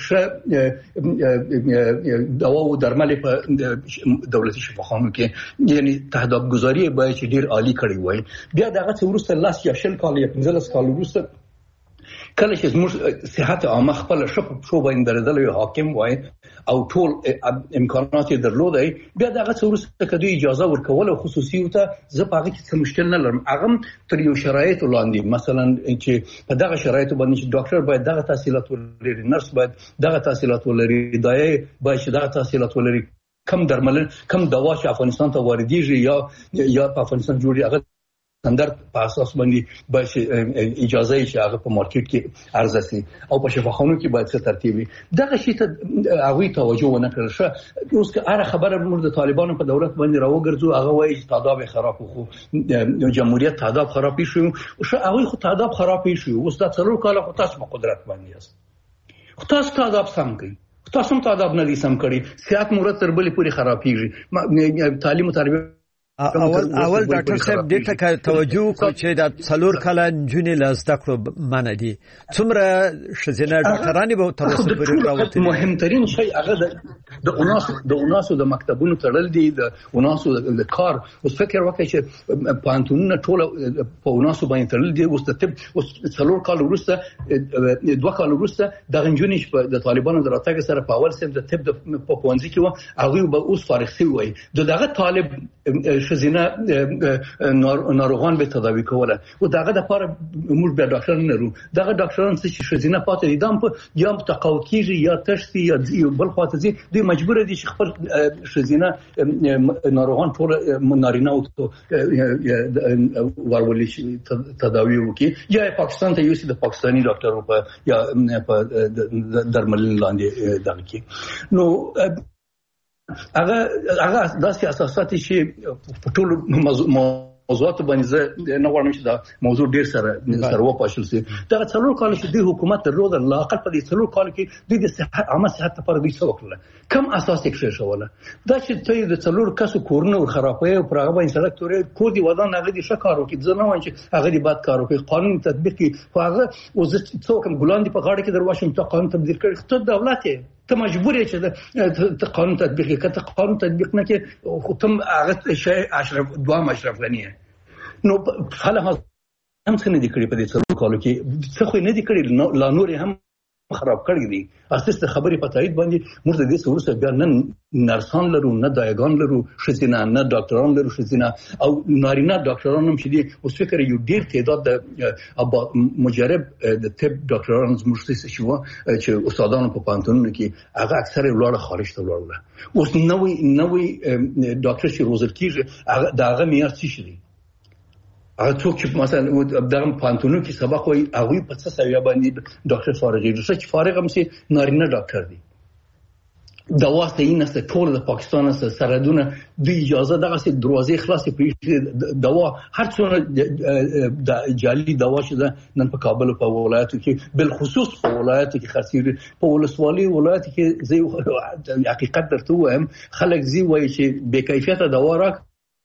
ښه دوا او درمل په دولتي شفاخانو کې یعنی تهداب گذاری باید ډیر عالی کړی وای بیا دغه څورسته لاس یا شل کال یا 15 کال وروسته کله چې موږ صحت عامه خپل شو باندې درېدل حاکم وای او ټول امکانات درلودای بیا دغه څورسته کدو اجازه ورکول او خصوصي ته زه پاره کې څه مشکل نه لرم هغه تر یو شرایط وړاندې مثلا چې په دغه شرایط باندې چې ډاکټر باید دغه تحصیلات ولري نرس باید دغه تحصیلات ولري دایي باید دغه تحصیلات ولري کم درمل کم دوا چې افغانستان ته واردېږي یا په افغانستان جوړي هغه ستاندرد په اساس باندې باید اجازه یې هغه په مارکیټ کې عرضه سي او په شفاخانو کې باید څه ترتیب وي دغه شی ته هغه توجه ونه کړل شه اوس که هر خبره موږ د طالبانو په دولت باندې راوګرځو هغه وایي چې تعداد خراب خو جمهوریت تعداد خراب شي او هغه خو تعداد خراب شي اوس د څلور کال خو تاسو په قدرت باندې یاست خو تاسو تعداد سم کوي تاسو هم تعداد نه دي سم کړی سیاست مرتب تر بلې پوری خرابېږي تعلیم او تربیت
اول ډاکټر صاحب دې ته توجه کو چې د څلور کاله جنې لاسته کړو معنی دي څومره شزینه ډاکټرانی به تر اوسه پورې راوته
مهمترین شی هغه د اوناسو د مکتبونو تړل دي د اوناسو د کار اوس فکر وکړئ چې پانتونونه ټول په اوناسو باندې تړل دي اوس د طب اوس څلور کال وروسته دوه کال وروسته د غنجونې د طالبانو دراتګ سره په اول سم د طب په پونځي کې و هغه به اوس فارغ شي وای دغه طالب شزینه ناروغان به تداوی کوله او دغه د لپاره موږ به ډاکټر نه لرو دغه ډاکټران چې شزینه پاتې دي دم په یا تقاعد کیږي یا تشتی یا بل خاطر دي دوی مجبور دي چې خپل شزینه ناروغان ټول نارینه او ورولي تداوی وکي یا پاکستان ته یوسي د پاکستاني ډاکټر په یا په درملین لاندې دغه کې نو هغه داسې اساسات چې په ټول موضوعات باندې نه غواړم چې دا موضوع ډیر سره وپاشل شي دا څلور کال چې د حکومت درلود لا اقل په دې څلور کال کې د عامه صحت لپاره دوی څه وکړل کم اساس یې شوله دا چې ته د څلور کسو کورونه خرابوي او پرغه باندې سړک تورې کو دی ودان هغه دي شکارو کې ځنه وایي چې هغه دی بد کارو کې قانون تطبیق کې هغه او څوک ګلان دی په غاړه کې درواشم ته قانون تطبیق کړي ته دولت ته مجبور یې چې ته قانون تطبیق کې ته قانون تطبیق نه کې خو تم هغه شی اشرف غنی نو حالا هم څنګه دي کړی په دې څلور کالو کې څه خو نه دي کړی لا نور هم خراب کړی دي اساس ته خبرې په تایید باندې موږ د دې سورسه بیا نه نرسان لرو نه دایګان لرو شزینه نه ډاکټران لرو شزینه او نارینه ډاکټران هم شدي اوس فکر یو ډیر تعداد د مجرب د طب ډاکټران زموږ شو چې استادانو په پانتونونو کې هغه اکثره ولاړ خارج ته ولاړل اوس نوې ډاکټر چې روزل کیږي هغه معیار څه شي هغه څوک چې مثلا دغه پانتونو کې سبق وایي هغه په څه سویا باندې ډاکټر فارغ دی چې فارغ هم سي نارینه ډاکټر دی دا واسطه این است ټول د پاکستان سره دونه د اجازه دغه سي دروازې خلاصې پېښې دوا هر څونه د جعلي دوا شته نن په کابل او په ولایتو کې بل خصوص په ولایتو کې خاصي په ولسوالۍ ولایت کې زی حقیقت درته وایم خلک زی وایي چې بے کیفیته دوا راک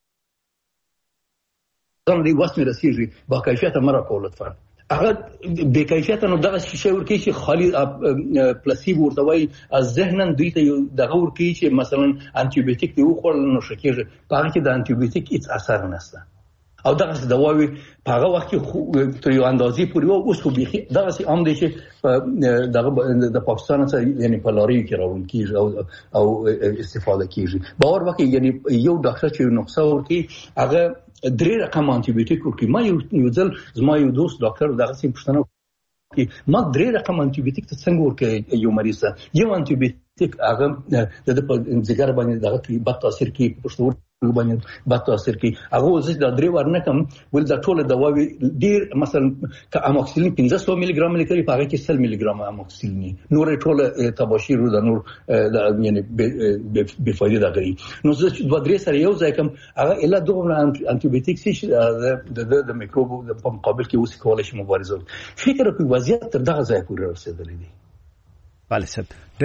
ځان دی واسمه رسیږي با کیفیته مره کوله فرق هغه بے کیفیته نو دغه شی ورکی چې خالی پلاسیبو ورته وای از ذهنن دوی ته دغه ورکی چې مثلا انټي بیوټیک دی خو نو شکیږي په هغه کې د انټي بیوټیک هیڅ اثر نشته او دغه دواوی په هغه وخت کې تر یو اندازې پورې اوس خو بيخي دغه سي عام دي چې دغه د پاکستان سره یعنی په لاري کې راول کیږي او استفاده کیږي باور وکړي یعنی یو ډاکټر چې نقصه ورکی هغه درې رقم انټي بیوټیک ورکی ما یو ځل زما یو دوست ډاکټر دغه سي پښتنه کې ما درې رقم انټي بیوټیک ته څنګه ورکی یو مریض یو انټي بیوټیک هغه د ځګر باندې دغه کې بد تاثیر کوي پښتو باندې بد تاثیر کوي هغه زه د درې ورنه کم ول د ټوله دواوی ډیر مثلا ک اموکسیلین 1500 ملي ګرام لیکري په هغه کې 100 ملي ګرام اموکسیلین نور ټوله تباشیر د نور یعنی به فائدې دا کوي نو زه د درې سره یو ځای کم هغه اله دوه انټي بیوټیک شي د میکروب په مقابل کې اوس کولای شي مبارزه فکر کوي وضعیت تر دغه ځای پورې رسیدلی دی
بله صاحب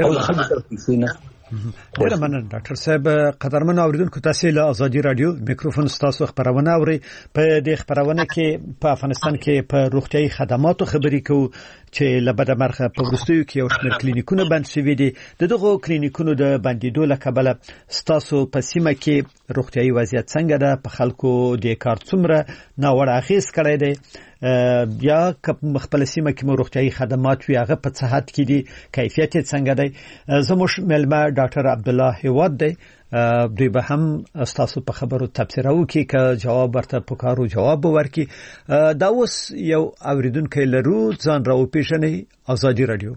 ډېر مننه ډاکټر صاحب قدرمن اوریدونکو تاسو له ازادي رادیو میکروفون ستاسو خبرونه اوري په دې خبرونه کې په افغانستان کې په روغتيایي خدماتو خبرې کوو چې لبده مرخه په ورستیو کې یو شمېر کلینیکونه بند شوي دي دغه کلینیکونو د بندیدو لکبله ستاسو په سیمه کې روغتيایي وضعیت څنګه ده په خلکو د کار څومره ناوړه اخیس کړی دی یا خپل سیمه کې روغتيایي خدمات وی هغه په صحت کې دي کیفیت څنګه دی زموږ ملما ډاکټر عبد الله هواد دی دوی به هم تاسو په خبرو تبصره وکړي که جواب ورته پکارو جواب ورکړي دا اوس یو اوریدونکو لرو ځان راو پیژنې ازادي رادیو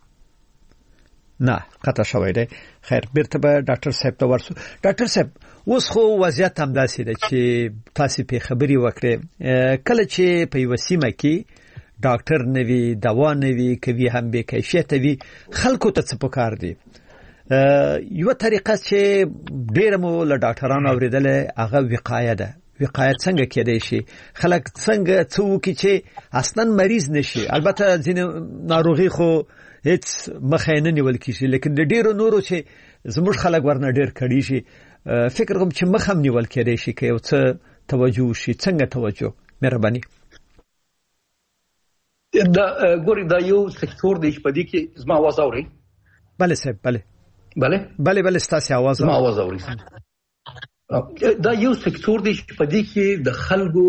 نه قطع شوی دی خیر بیرته به ډاکټر صاحب ته ورسو ډاکټر صاحب اوس خو وضعیت هم داسې ده چې تاسو په خبري وکړې کله چې په یو سیمه کې ډاکټر نوي دوا نوي کوي هم به کیفیت وي خلکو ته څه پکار دي یو طریقه چې ډېر مو له ډاکټرانو اوریدل هغه وقایه ده وقایه څنګه کېدای شي خلک څنګه څوک چې اصلا مریض نشي البته ځینې ناروغي خو هیڅ مخه نه نیول کیږي لیکن د ډیرو نورو چې زموږ خلک ورنه ډیر کړي شي فکر کوم چې مخه نیول کېدای شي که یو څه توجه شي څنګه توجه مهرباني
دا ګوري دا یو سکتور دی په دې کې زما आवाज اوري بله صاحب بله ستاسو आवाज زما आवाज اوري دا یو سکتور دی چې په دې کې د خلکو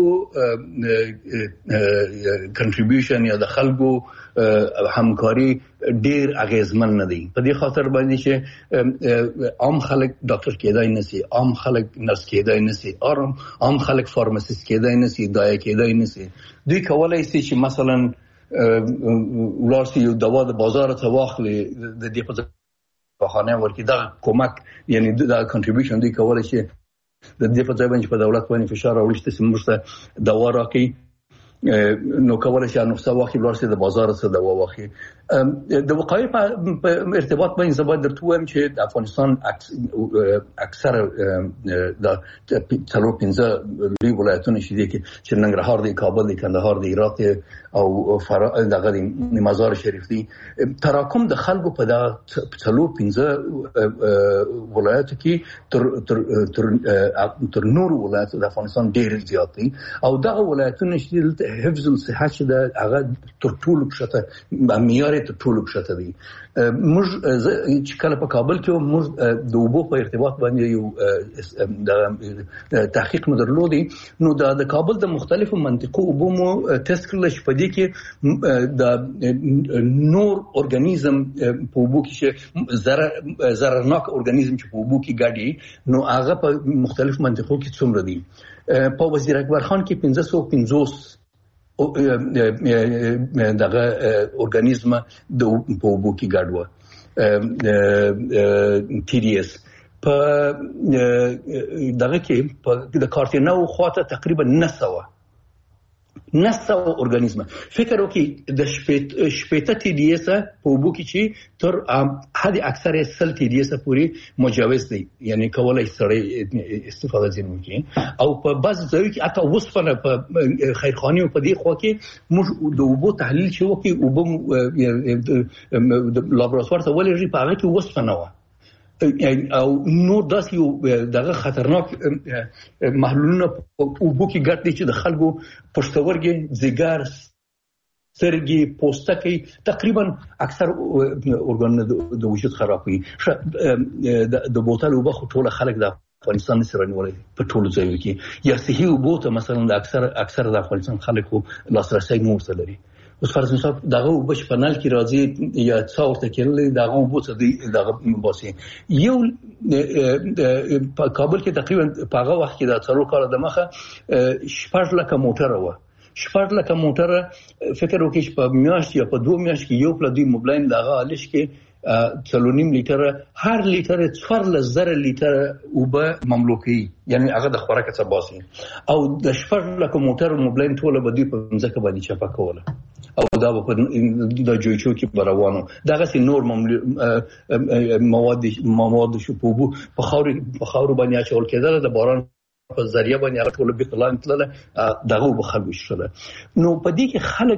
کنټریبیوشن یا د خلکو همکاري ډیر اغیزمن نه دی. په دې خاطر باندې چې عام خلک ډاکټر کېدای نشي، عام خلک نرس کېدای نشي، عام خلک فارماسیست کېدای نشي، دایا کېدای نشي. دوی کولای شي چې مثلا ولارسي یو دوا د بازار ته واخلي د دې په خانه ورکی دا کومک یعنی دا کنټریبیوشن دی کولای شي د دې په ځای باندې په دولت باندې فشار راوړي چې موږ دوا راکړي نو کولای شي نو څه ولارسي د بازار څخه دوا واخلي. د وقایع په ارتباط باندې زبر درته وایم چې د افغانستان اکثر د 4-5 لوی ولایتونه شې دي چې ننګرهار دی، کابل دی، کندهار دی، هرات او دغه د مزار شریف دی. تراکم د خلکو په د 4-5 ولایتو کې تر نور ولایتو د افغانستان ډیر زیات دي او دغه ولایتونه چې حفظ الصحه چې د هغه تر ټولو پښته معیار ته ټولو پښته دي. موږ چې کله په کابل کې موږ د اوبو په ارتباط باندې یو د تحقیق مو درلودي، نو د کابل د مختلفو منطقو اوبو مو ټیسټ کړل چې په دې کې د نور ارګانیزم په اوبو کې چې ضررناک ارګانیزم چې په اوبو کې ګډي نو هغه په مختلفو منطقو کې څومره دي. په وزیر اکبر خان کې 550 دغه ارګانیزم د په اوبو کې ګډ و TDS په دغه کې په د کارتینو خواته تقریبا 900 ارګانیزم. فکر وکړئ د شپېته TDS په اوبو کې چې تر حد اکثر 100 TDS پورې مجوز دی، یعنی کولای سړی استفاده ځین وکړي. او په بعض ځایو کې حتی وسپنه په خیرخانه او په دې خوا کې موږ د اوبو تحلیل شو کې اوبو د لابراتوار ته ولېږي په هغه کې وسپنه و او نو داسې دغه خطرناک محلولونه په اوبو کې ګډ دي چې د خلکو پښتورګي، ځیګر، سترګې، پوستکی تقریبا اکثر ارګانونه د وجود خرابوي. د بوتل اوبه خو ټول خلک د افغانستان سره نیولې په ټولو ځایو کې یا صحي اوبو ته مثلا د اکثر د افغانستان خلکو لاسرسي نور لري. اوس فرض مثال دغه وبش پنل کې راځي یا څاورته کېږي دغه وبو څه دی دغه باسي. یو په کابل کې تقریبا په هغه وخت کې د 4 کال د مخه 6 لک موټر و 6 لک موټر فکر وکړئ چې په میاشت یا په 2 میاشت کې یو پل دی موبلاین دغه الش کې 3.5 لیټر هر لیټر 4000 لیټر اوبه مملوکي، یعنی هغه د خوراک څخه باسي او د 6 لک موټر موبلاین ټول به دی په ځکه باندې چپا کوله او دا په د جوړچو کې روانو دغه سي نور مواد شو په خاور باندې اچول کېدل د باران په ذریعہ باندې هغه ټول به پلان تلل دغه به خلک شول. نو په دې کې خلک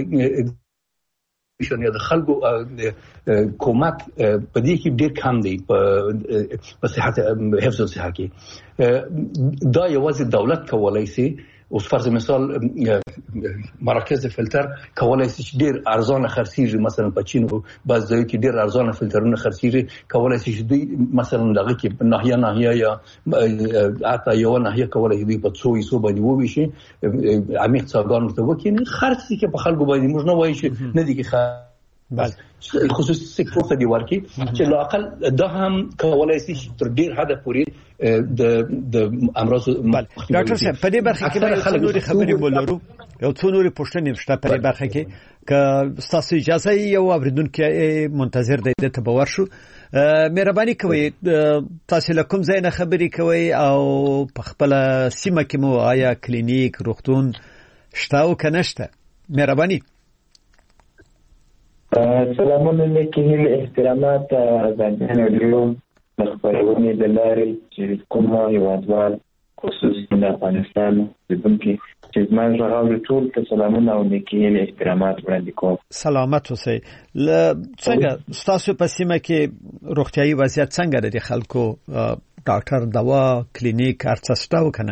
یا د خلکو کومک په دې کې ډېر کم دی په صحت حفظ الصحه کې. دا یوازې دولت کولای شي. اوس فرض مثال مراکز فلټر کولای شي ډېر ارزانه خرڅيږي، مثلا په چین او بعض ځایو کې ډېر ارزانه فلټرونه خرڅيږي، کولای شي دوی مثلا دغه کې ناحیه یا حتی یو ناحیه کولای شي په 200 باندې وویشي عمیق څاګان ته وکینی خرڅ کې په خلکو باندې موږ نه وایي چې نه دي کې بله خصوصي سکتور ته دی ورکی چې لاقل دا هم کولای شي تر ډیر حد پورې د امراض.
ډاکټر صاحب په دې برخه کې به نورې خبرې ولرو، یو څو نورې پوښتنې شته په دې برخه کې که تاسو اجازه یو اوریدونکو منتظر دی ته باور شو. مهرباني کوئ تاسو له کوم ځای نه خبرې کوئ او په خپل سیمه کې مو آیا کلینیک روغتون شته او کنه شته؟ مهرباني.
سلامونه لیکي احترامات ځانګړي ډیرو خبرونه د لارې چې کومه یوازوال خصوصي د افغانستان د بنکي چې زموږ راغلي ټول ته سلامونه او لیکي احترامات وړاندې کوم.
سلامت اوسئ. څنګه تاسو په سیمه کې روغتيایي وضعیت څنګه دی؟ خلکو ډاکټر، دوا، کلینیک هرڅه شته وکنه؟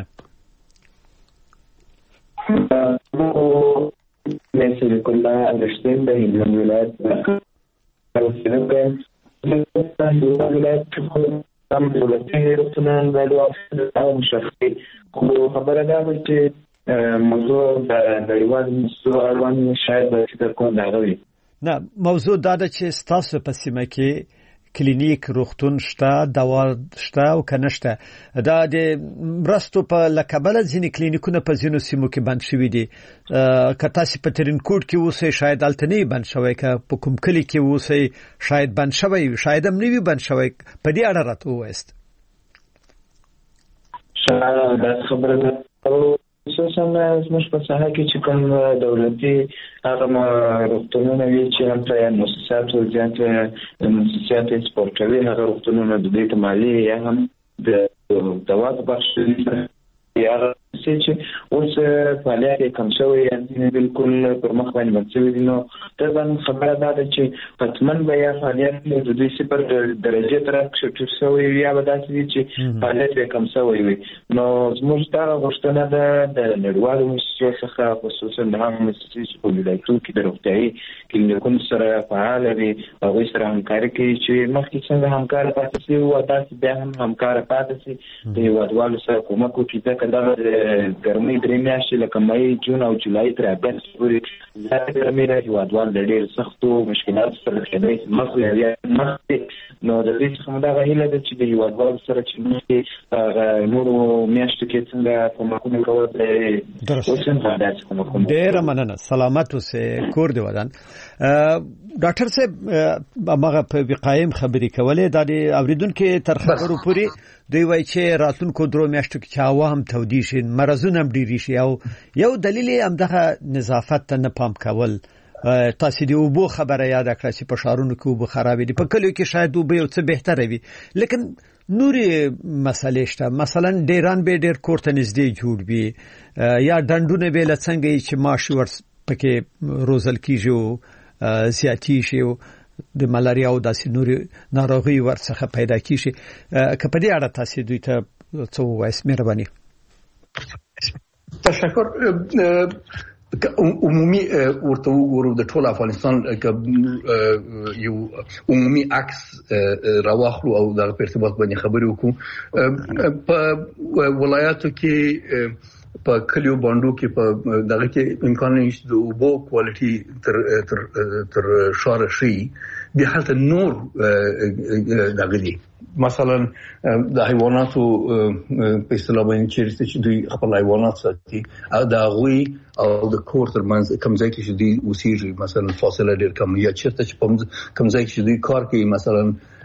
مثل كلها الاشتين به الولايات هم دولتي روغتونونه باید او شخصي خو خبره دا ده چې موضوع د نړیوال موضوع اړوند شاید به فکر کوم دغه وي.
نه موضوع دا ده چې ستاسو په سیمه کې کلینیک روغتون شته، دوا شته او کنه شته. دا د مرستو په لکبل ځینې کلینیکونه په ځینو سیمو کې بند شوي دي. که تاسو په ترینکوټ کې اوسئ شاید التنی بند شوی، که په کوم کلی کې اوسئ شاید بند شوی، شاید هم نوی بند شوی. په دې اړه راته ووایاست.
شاید دا خبره ده. خصوصا زموږ په ساحه کې چې کوم دولتي هغه روغتونونه وي چې هم په مؤسسات او ځانته مؤسسات سپورټوي، هغه روغتونونه د دې مالی یا هم د دوا په بخش یا چې اوس فعالیت کم شوی یعنی بالکل پر مخ باندې منځوي دي. نو طبعا خبره ده چې حتمن به یا فعالیت د دې صفر درجه تر کښته شوی یا به داسې وي چې فعالیت کم شوی وي. نو زموږ دا غوښتنه ده د نړیوالو مؤسسو څخه خصوصا د هغو مؤسسې چې په ولایتونو کې د روغتیايي کلینیکونو سره فعال وي، هغوی سره همکاري کوي چې مخکې څنګه همکاره پاتې شي او داسې بیا هم همکاره پاتې شي، د هېوادوالو سره کومک وکړي. ځکه دغه ګرمۍ درې میاشتې لکه مۍ، جون او جولای تر اګست پورې زیاته ګرمۍ ده، هېوادوال د ډېر سختو مشکلاتو سره کېدای شي مخکې. نو د دې څخه مو دغه هیله ده چې د هېوادوالو سره چې مخکې نورو میاشتو کې څنګه کومکونه کول
ډېره مننه. سلامت اوسئ، کور دې ودان. ډاکټر صاحب هغه په وقایم خبرې کولې، دا د اوریدونکو تر خبرو پورې دوی وایي چې راتلونکو درو میاشتو کې هوا هم تودې شي، مرزونه هم ډېر شي، او یو دلیل یې همدغه نظافت ته نه پام کول. تاسو د اوبو خبره یاد کړئ چې په ښارونو کې اوبه خرابې دي، په کلیو کې شاید اوبه یو څه بهتره وي، لیکن نورې مسلې شته. مثلا ډیران به ډیر کور ته نږدې جوړ وي، یا ډنډونه به لڅنګي چې ماشي ور پکې روزل کیږي او زیاتی شي او د ملاریا او داسې نورې ناروغي ورڅخه پیدا کیږي. که په دې اړه تاسو دوی ته څه وایي؟ مهرباني.
تشکر. عمومي ورته وګورو د ټول افغانستان یو عمومي عکس راوخلو او د ارتباط باندې خبرې وکړو. په ولایاتو کې په کلیو باندې کې په دغه کې امکان نشته د اوبو کوالټي تر شار شي به حالت نور دغه دي. مثلا د حیواناتو په اصطلاح باندې چې دوی خپل حیوانات ساتي او د غوي او د کور ترمنځ کوم ځای کې چې دوی اوسېږي، مثلا فاصله ډېر کم، یا چېرته چې کوم ځای کې چې دوی کار کوي، مثلا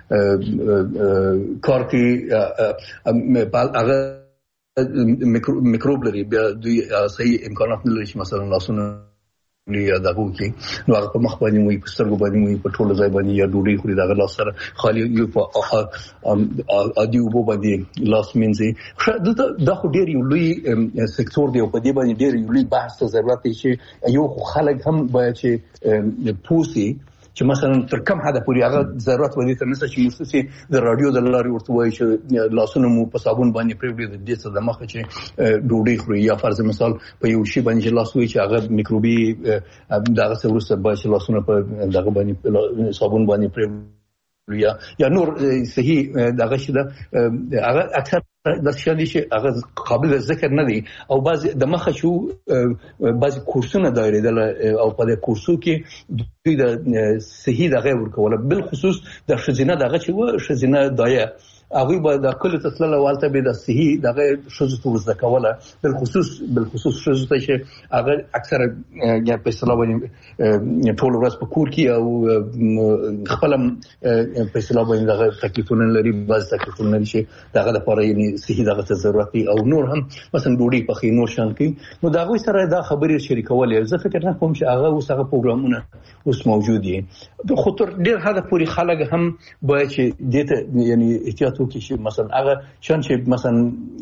کار کوي هغه میکروب لري، بیا دوی صحیح امکانات نه لري چې مثلا لاسونه یا دغه کې نو هغه په مخ باندې وي، په سترګو باندې وي، په ټولو ځای باندې یا ډوډۍ خوري دغه لاس سره خالي یو په عادي وبو باندې لاس مینځي. دا خو ډېر یو لوی سکتور دی او په دې باندې ډېر یو لوی بحث ضرورت دی چې یو خلک هم باید چې پوسي چې مثلا تر کوم حد پورې هغه ضرورت ودی تر نسه چې مستسي د رادیو د لارې ورته وایي چې لاسونه مو په صابون باندې پریوړي د دې څه د مخه چې ډوډۍ خوري، یا فرض مثال په یو شی باندې لاس وایي چې هغه میکروبي دغه څه ورسره باید چې لاسونه په دغه باندې صابون باندې پریوړي یا نور صحیح دغه شي ده. هغه اکثر د شالي شي هغه قابل ذکر نه دي او بعض د مخه شو بعض کورسونه دایره او په دې کورسو کې دوی د صحیح دغه ورکول، بل خصوص د شزینه دغه چې و شزینه دایه هغه به د کله تسلل والته به د صحیح دغه شوزو تو ذکوله، بل خصوص شوزو ته چې هغه اکثر یا په اصطلاح باندې ټول ورځ په کور کې او خپل په اصطلاح باندې دغه تکلیفونه لري، بعض تکلیفونه لري چې دغه لپاره یعنی صحیح دغه ضرورت دی او نور هم مثلا ډوډۍ په خینور شان کې. نو دا غوي سره دا خبرې شریکولې، زه فکر نه کوم چې هغه اوس هغه پروګرامونه اوس موجود دي. خو تر ډېر حد پورې خلک هم باید چې دته یعنی احتیاط وکړي چې مثلا هغه شان چې مثلا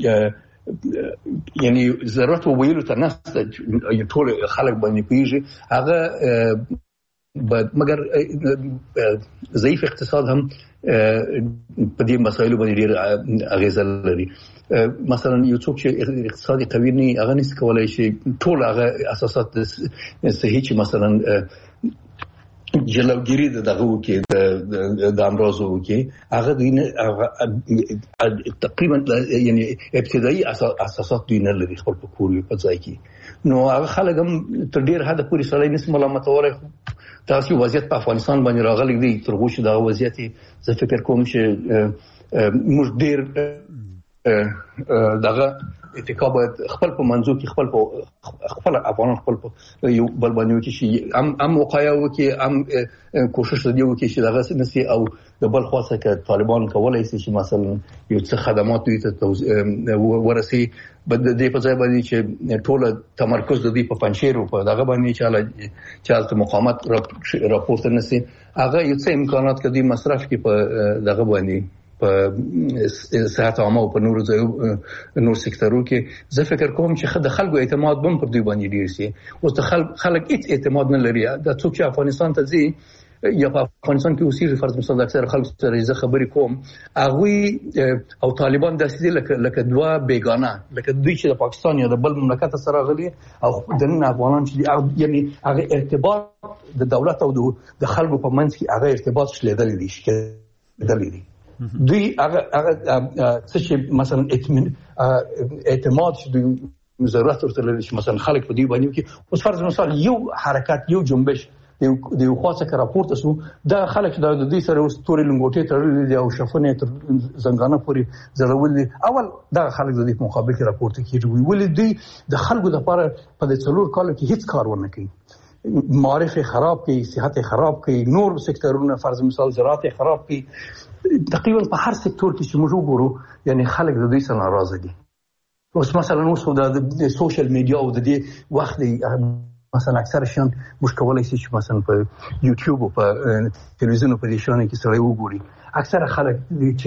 یعنی ضرورت ویلو ته نهسته ټول خلک باندې پیږي هغه مګر ضعیف اقتصاد هم په دې مسایلو باندې ډېر اغیزه لري. مثلا یو څوک چې اقتصادي قوي نه هغه نس کولای شي ټول هغه اساسات صحیح چې مثلا جلوګيري دغه وکي د امراض وکي هغه دینه تقریبا یعنی ابتدایي اساسات دینه لري خپل په کوري په ځای کې نو هغه خلک هم تر ډیر حد پورې سړی نس ملامتولای تاسو وضعیت په افغانستان باندې راغلی دی تر غوښه د وضعیت زه فکر کوم چې موږ ډیر دغه اتکاب خپل په منځو کې خپل افغان خپل یو بل باندې کې شي ام وقایو کې ام کوشش دی وکړي چې دغه نسي او د بل خاصه کې طالبان کولای شي چې مثلا یو څه خدمات دوی ته ورسي بد دې په ځای باندې چې ټول تمرکز د دې په پنځیرو په دغه باندې چې مقاومت راپورته نسي هغه یو څه امکانات کدي مصرف کې په دغه باندې په صحت عامه او په نور سکتورو کې زه فکر کوم چې د خلکو اعتماد بم پر دوی باندې ډیر شي اوس د خلک هیڅ اعتماد نه لري دا څوک چې افغانستان ته ځي یا په افغانستان کې اوسېږي فرض مثال اکثر خلک سره زه خبرې کوم هغه او طالبان داسې لکه دوا بیگانه لکه دوی چې د پاکستان یا د بل مملکت سره غلي او د نن افغانان چې یعنی هغه ارتباط د دولت او د خلکو په منځ کې هغه ارتباط شلیدل دي دوی هغه څه چې مثلا اعتماد چې دوی ضرورت ورته لري چې مثلا خلک په دې باندې کې اوس فرض مثال یو حرکت یو جنبش د یو خاصه کا راپورته سو دا خلک د دې سره اوس توري لنګوټي تړلې دي او شفونه تر زنګانه پورې ضروري دي اول دا خلک د دې مقابل کې راپورته کیږي ولې دوی د خلکو د لپاره په دې څلور کال کې هیڅ کار ونه کوي معرف خراب کی صحت خراب کی نور سکتورونه فرض مثال زراعت خراب کی تقریبا په هر سکتور کې چې موږ وګورو یعنی خلک د دې سره ناراضه دي اوس مثلا اوس د سوشل میډیا او د دې وخت مثلا اکثر شان موږ کولای شي چې مثلا په یوټیوب او په تلویزیون په دې شان کې سره وګوري اکثر خلک چې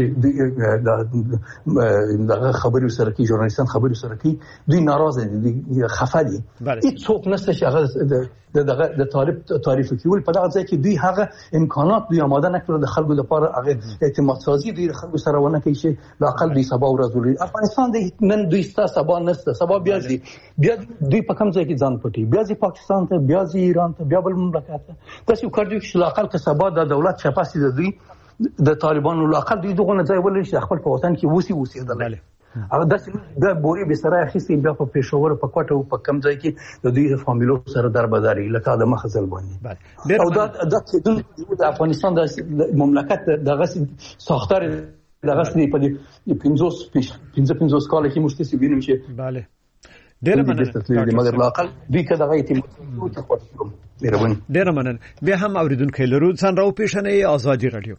دغه خبري سره کې ژورنالیستان خبري سره کې دوی ناراضه دي خفه دي هیڅ څوک نشته چې هغه د طالب تعریف کوي په دغه ځای کې دوی هغه امکانات دوی آماده نکړل د خلکو لپاره هغه اعتماد سازي دوی خلکو سره ونه کوي چې لا اقل دوی سبا ورځولي افغانستان د نن دوی سبا نشته سبا بیا دوی په کوم ځای کې ځان پټي بیا پاکستان ته بیا ایران ته بیا بل مملکت ته تاسو کړی چې لا اقل سبا د دولت شپاسي د دوی د طالبانو لا اقل دوی دغه ځای ولې چې خپل په وطن کې اوسېدل هغه د بوري به سره اخیستي بیا په پېښور په کوټه او په کم ځای کې د دوی فامیلو سره دربداري لکه د مخزل باندې او دا د افغانستان د مملکت دغه ساختار دغه په 15 کال کې مشتسي وینم چې
bale ډېر مننه
مګر لا اقل دوی کله غوښتي
ډېر مننه به هم اوریدونکو لرو ځان راو پیښنې آزادي رادیو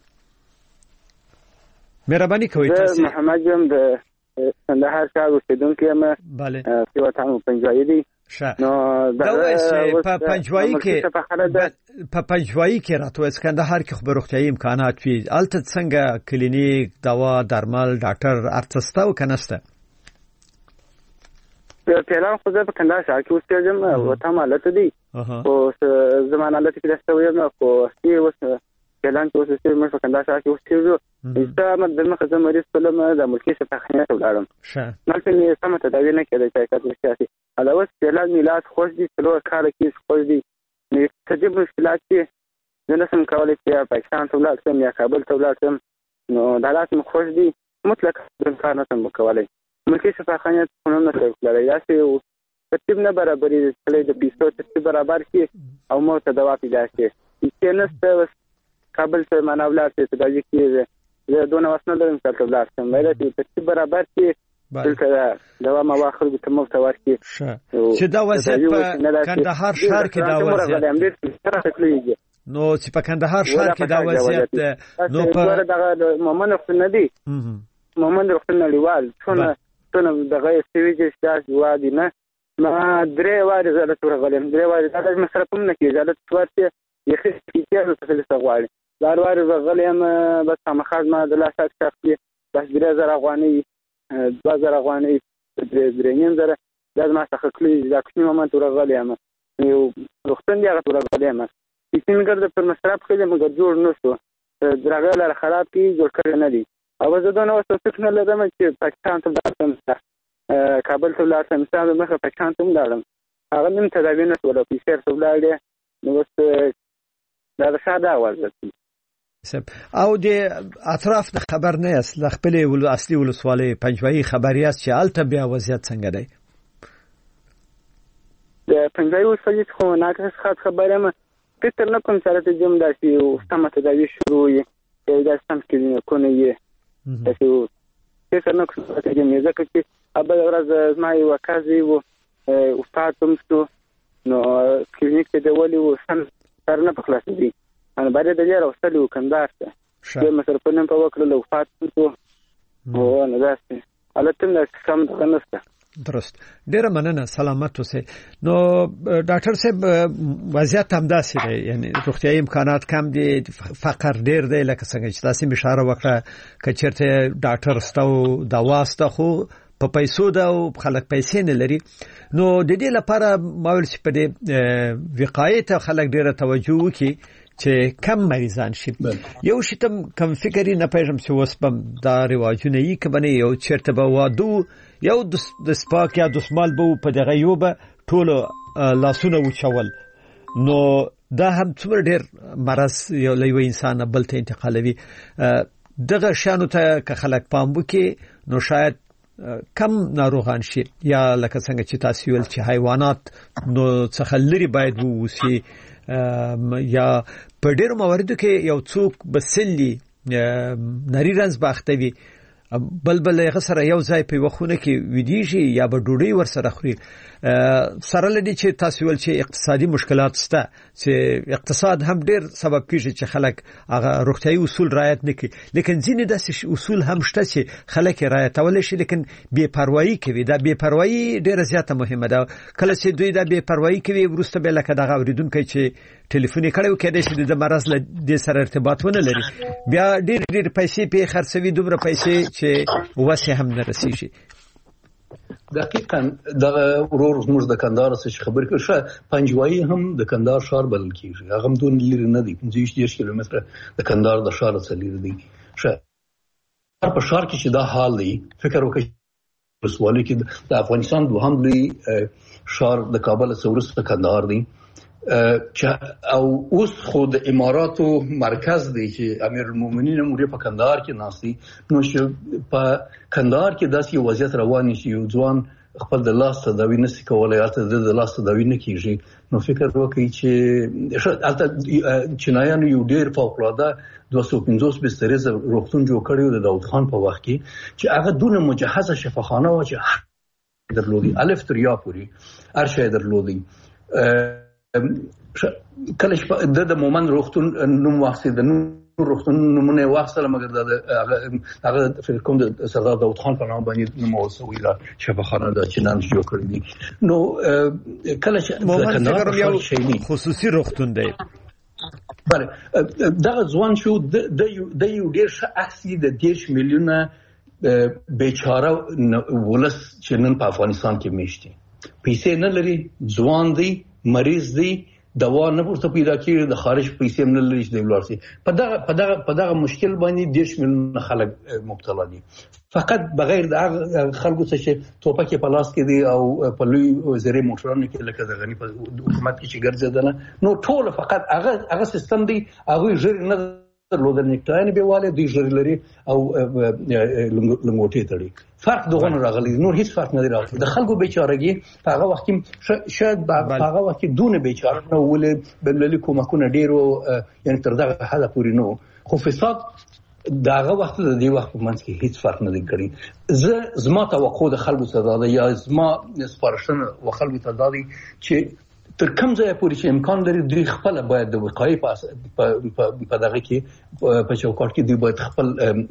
مهرباني کوئ
تاسو محمد جام د کندهار ښار اوسیدونکی یم
bale
په وطن پنځوي دي
نو دا په پنځوي کې راته کندهار کې خبر روغتيایي امکانات وي الته څنګه کلینیک دوا درمل ډاکټر ارتسته او کنسته
پهلا خو په کندهار ښار کې اوسېږم وته مالته دي او زمانه لته کې دسته ویم خو چې اوس پهلان کې اوسېږم مې په کندهار ښار کې اوسېږم دا مدد مخه زه مریض سلام د ملکی شفاخانه ته ولاړم مالته مې سم تداوی نه کېده چې کاته سیاسي علاوه پهلان میلاد خوش دي څلور کال کې خوش دي نو تجربه مشکلات چې نه سم کولای چې پاکستان ته ولاړم یا کابل ته ولاړم نو دا لازم خوش دي مطلق د کار نه سم کولای ملکی شفاخانه قانون نه کوي دا چې ترتیب نه برابرې کړي د پیسو ترتیب برابر کړي او مو ته دوا پیدا کړي چې نسته کابل ته مناولات ته دایي کړي زه دونه وسنه لرم چې تاسو لاسم وایي چې ترتیب برابر کړي دلته دوا ما واخر به تمو ته ورکړي
چې دا وضعیت په کندهار ښار کې دا وضعیت نو چې په کندهار ښار کې دا وضعیت نو په
دغه مومن خپل نه دي مومن خپل نه لیوال څونه دغه سویجه شاش وادي نه ما درې واره زړه تور غلم درې واره دا مصرف هم نه کیږي دا څورته یخي کیږي څه څه غواړي دار واره غلم بس مخاز ما د لاسات شخصي بس 3000 افغاني 2000 افغاني 3000 دا ما څخه کلی دا کوم مومنت تور غلم یو وختن دی هغه تور غلم څنګه د پر مصرف خېله مګر جوړ نه شو درغه لاره خراب کی جوړ کړی نه دي او زه دا نو څه څه نه لرم چې پاکستان ته لاړم کابل ته لاړم مثال مخه پاکستان ته لاړم هغه نن تداوی نه ولا پیسې ته لاړې نو دا د شاده وضعیت
او د اطراف د خبر نه است د خپل اصلي ولسوالۍ پنجوایي خبري است چې الته بیا وضعیت څنګه دی
د پنجوایي ولسوالۍ خو ناقص خبره ما فکر نه کوم سره ته جمع داسي او سم تداوی شروع یې دا سم کې کونه یې تاسو فکر نه کوم سره ته جمع ځکه چې ابل ورځ ما یو کازي وو استاد هم څو نو کلینیک ته دی و سم سره نه پخلاص دي انا بعد د لري اوسلو کندار ته چې مثلا په نن په وکړه لو فاتو او نه داسې البته نه سم کنهسته
درست ډیره مننه سلامت اوسئ نو ډاکټر صاحب وضعیت هم داسې دی یعنی روغتیايي امکانات کم دي فقر ډیر دی لکه څنګه چې تاسو اشاره وکړه چې چیرته ډاکټر ستو دوا ستو خو په پیسو دا او خلک پیسې نه لري نو د دې لپاره ماول چې په دې وقایې ته خلک ډیره توجه وکړي چې کم مریضان شي یو شتم کم فکرې نه پېژم چې وسپم دا رواجونه یې کبنه یو چیرته به وادو یو د سپاک یا د سمال بو په دغه یو به ټول لاسونه وچول نو دا هم څومره ډیر مرض یو لوی انسان بل ته انتقالوي دغه شانو ته که خلک پام وکړي نو شاید کم ناروغان شي یا لکه څنګه چې تاسو ویل چې حیوانات نو څخه لري باید ووسی یا په ډیرو مواردو کې یو څوک بسلی نری رنز باختوي بلبل یې سره یو ځای په وخونه کې ودیږي یا به ډوډۍ ور سره خوري سره لدی چې تاسو ول چې اقتصادي مشکلات شته چې اقتصاد هم ډیر سبب کیږي چې خلک هغه روغتيایي اصول رعایت نکړي لیکن ځینې داسې اصول هم شته چې خلک رعایتول شي لیکن بے پروايي کوي دا بے پروايي ډیره زیاته مهمه ده کله چې دوی دا بے پروايي کوي ورسته به لکه دغه اوریدونکو چې ټلیفون کړو کېدای شي د مرز له دې سره ارتباط ونه لري بیا ډیر پیسې په خرڅوي دومره پیسې چې وسه هم نه رسیږي
دقیقاً دا ورور موږ د کندهار څخه خبر کړو چې پنجوایي هم د کندهار شهر بلل کیږي هغه هم دون لري نه دی 15 کیلومتره د کندهار د شهر څخه لري دی چې په شهر کې چې دا حال دی فکر وکړئ ولسوالۍ کې د افغانستان دوهم لوی شهر د کابل څخه وروسته کندهار دی او اوس خو د اماراتو مرکز دی چې امیر المؤمنین موري په کندهار کې ناسي نو چې په کندهار کې داسې وضعیت روان شي یو ځوان خپل د لاس تداوی نشي کولای البته د لاس تداوی نه کیږي نو فکر وکړئ چې البته چینایانو یو ډیر فوق العاده 250 بسترې روغتون جوړ کړی د داود خان په وخت کې چې هغه دونه مجهزه شفاخانه و چې درلودي الف تر یا پوری هر شی درلودي کله چې د مومن روغتون نوم واخیست د نور روغتون نمونه واخیستل مګر هغه فکر کوم د سردار داود خان په نام باندې نوم وسوي دا شفاخانه د چینان جوړ کړی دي نو کله چې
مومن یو خصوصي روغتون دی
بله دا ځوان شو د یو ډیر ښه عکس د 10 میلیونه بیچاره ولس چې نن په افغانستان کې میشتي پیسې نه لري ځوان دی مریض دی دوا نه ورته پیدا کیږي د خارج پیسې نه لري چې ولارسي په دغه مشکل باندې 10 میلیون خلک مبتلا دي فقط بغیر د خلکو څخه توپک په لاس کې دي او په لوی وزیر موټرانو کې لکه د غنی په حکومت کې چې ګرځیدل نو ټول فقط هغه سیستم دی هغه ژر نه درلودل نکټاین به والے دوی ژر لري او لنګوټي تړي فرق دغه راغلی نور هیڅ فرق نه دی راغلی د خلکو بیچارهګي هغه وخت کې شاید هغه وخت کې دونه بیچاره نو ولې بللي کومکونه ډیرو یعنی تر دغه حد پورې نو خو فساد داغه وخت د دې وخت په منځ کې هیڅ فرق نه دی کړی زما توقع د خلکو څخه دا یا زما سپارښتنه و خلکو ته دا دی چې تر کوم ځای پورې چې امکان لري دوی خپل باید د وقایې په دغه کې په چوکاټ کې دوی باید خپل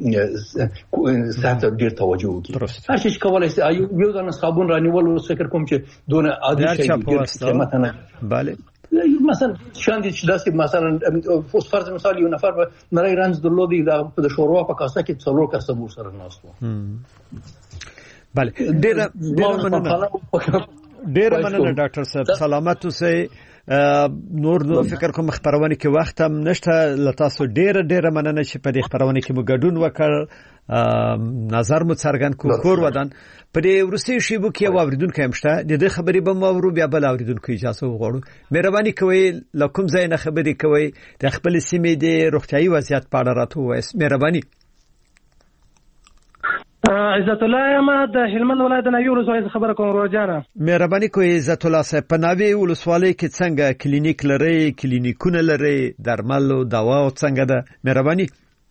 صحت ډیر توجه وکړي هر څه کولای شي یو ځان صابون رانیول او فکر کوم چې دونه عادي شي مثلا
bale
مثلا شاندې چې داسې مثلا فرض مثال یو نفر نری رنز درلودي د شوروا په کاسه کې څلور کاسه بور سره ناستو
bale ډیر مننه ډیر مننه ډاکټر صاحب سلامت اوسئ. نور فکر کوم خبرونه کې وخت هم نشته لتاسو ډیر مننه چې په دې خبرونه کې مو ګډون وکړ نظر مو څرګند کور ودان په دې ورسته شیبو کې واوریدونکو همشته د دې خبرې به مو ورو بیا بل اوریدونکو اجازه وغوړو مهرباني کوئ لکم زین خبرې کوئ د خپل سیمې د روغتيایي وضعیت په اړه راته وایي مهرباني.
عزت الله ما د هلمند ولایت نه یو ولسوالۍ خبره کوم روزانه.
مهرباني کوئ عزت الله صاحب په ناوې ولسوالۍ کې څنګه کلینیک لري کلینیکونه لري درمل او دوا او څنګه ده مهرباني.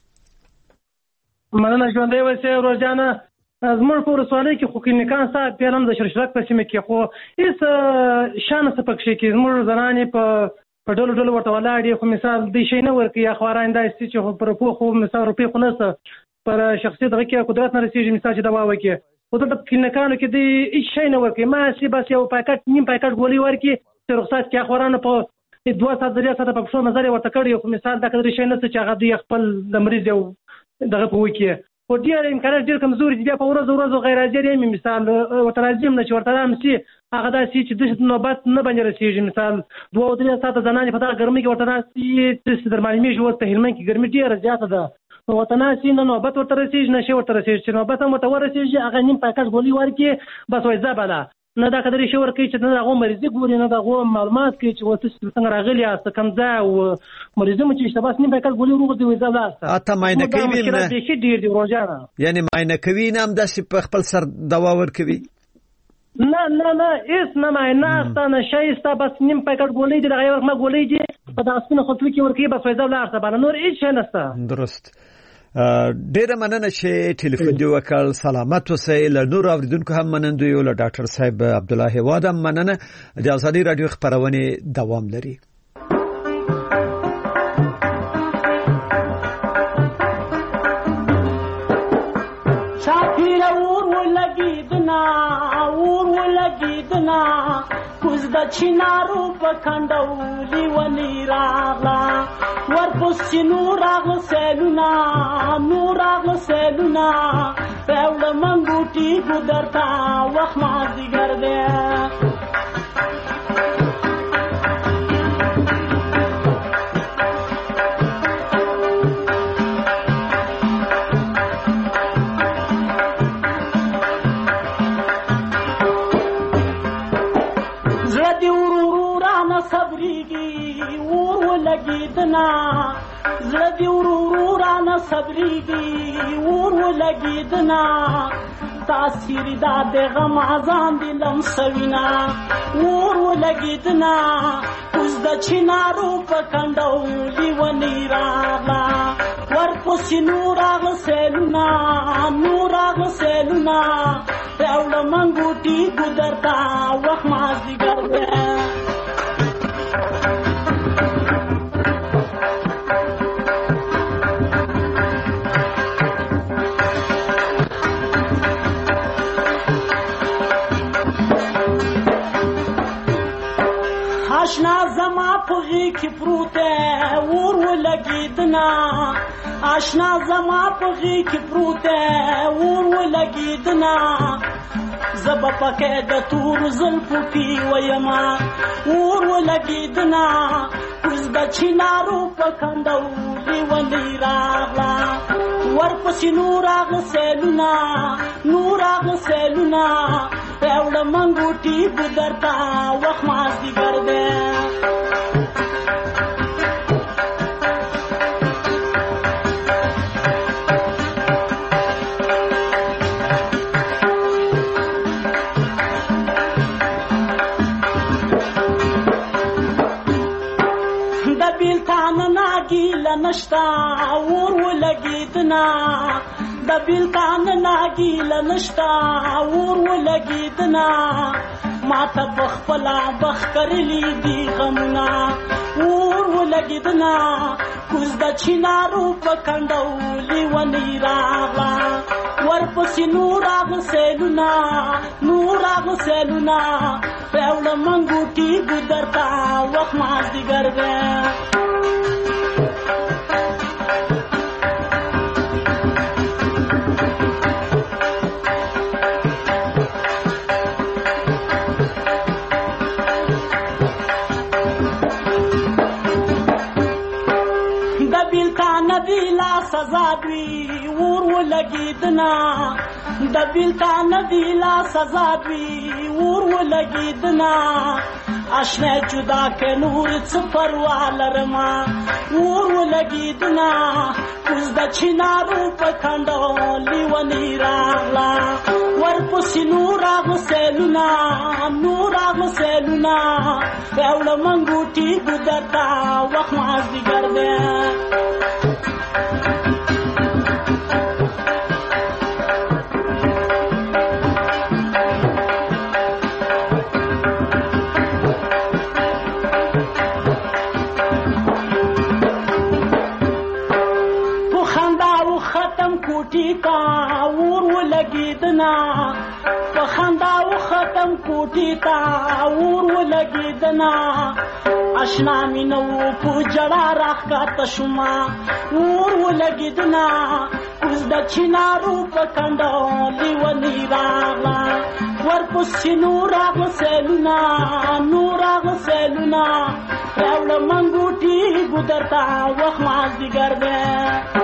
مننه ژوندۍ وسه روزانه زموږ په ولسوالۍ کې خو کلینیکان سات پیلم د شرشرک په سیمه کې خو هیڅ شان څه پکې کې زموږ زنانې په ډول ورته ولاړې خو مثال د شي نه ورکی اخباران دای چې پر پوه خو مثال روپی خو نه پر شخصي دغه کې قدرت نه رسیږي مثال چې دوا وکي او د کلینیکانو کې د هیڅ شي نه ورکی ما سي بس یو پاکټ نیم پاکټ ګولۍ ورکی چې رخصت کې اخبارانه په 2 ساعت 3 ساعت په څو نظر ورته کړی خو مثال دا کړی شي نه چې هغه دی خپل د مریض یو دغه په وکی او ډیر امکانات ډیر کمزوري دي په ورځ غیر حاضر یم مثال ورته راځم نه چې ورته رام سي هغه دا سي چې د نوبت نه باندې رسیږي مثال 2-3 ساعت زنانې په دا ګرمي کې ورته راسي چې درملمي شو ته هلمند کې ګرمي ډیره زیاته ده وطناسي نه نوبت ورته رسیږي نشي ورته رسیږي چې نوبت هم ورته ورسیږي هغه نیم پاکټ ګولۍ ورکي بس وای زباله نه دا قدرې شي ورکي چې نه هغه مریض ګوري نه دا هغه معلومات کوي چې وته څنګه راغلي است کوم ځای او مریض مو چې بس نیم پاکټ ګولۍ ورغلي وای زباله اته ماینه کوي نه شي ډیر دی روزانه
یعنی ماینه کوي نه هم د په خپل سر دوا ورکوي
نه اس نه ماینه ستانه شي ستا بس نیم پاکټ ګولۍ دی هغه ما ګولۍ دی په داسې خطو کې ورکي بس وای زباله ارته نور هیڅ شي نشته.
درست ډیر مننه چې ټلیفون دی وکړ سلامت اوسئ له نور اوریدونکو هم مننه یو له ډاکټر صاحب عبد الله هواد هم مننه د ازادي رادیو خبرونه دوام لري.
شاکر اور ولګیدنا کوز د چینارو په کندولي ونی راغلا ورپسې نور راغله سیلونه راوړه منګوټي ګودرتا وخت مازدیګر دی زړه دی ورو رانه صبرېږي اور ولګېدنا تاثیر دا د غم ازان دي لمسوینا اور ولګېدنا اوس د چینارو په کندولي ونی راغلا ورپسې نور راغله سیلونه راوړه منګوټي ګودرتا وخت مازدیګر دی آشنا زما په غېږ کې پروت دی اور ولګېدنا آشنا زما په غېږ کې پروت دی اور ولګېدنا زه به پکې د تورو زلفو کې ویما اور ولګېدنا اوس د چینارو په کندولي ونی راغلا ورپسې نور راغله سیلونه راوړه منګوټي ګودرتا وخت مازدیګر دی د بیلتان ناګیله نشته اور ولګېدنا د بیلتان ناګیله نشته اور ولګېدنا ماته په خپله بخت کرلي دي غمونه اور ولګېدنا کوز د چینارو په کندولي ونی راغلا ورپسې نور راغله سیلونه راوړه منګوټي ګودرتا وخت مازدیګر دی ندی لا سزا دوی ور ولګیدنا د بیلتا ندی لا سزا دوی ور ولګیدنا آشنا جدا که نور څپروا لرما ور ولګیدنا کوز د چینارو په کندو لیونی راغلا ورپسې نور غسلونا راوړه منګوټي ګدرتا وخت مازدیګر دی کوټی تا ور ولګیدنا آشنا مینو په جړه راخاته شوما ور ولګیدنا کوز د چینارو په کندو لیونی راغلا ورپسې نور غسلونا راوړه منګوټي ګدرتا وخت مازدیګر دی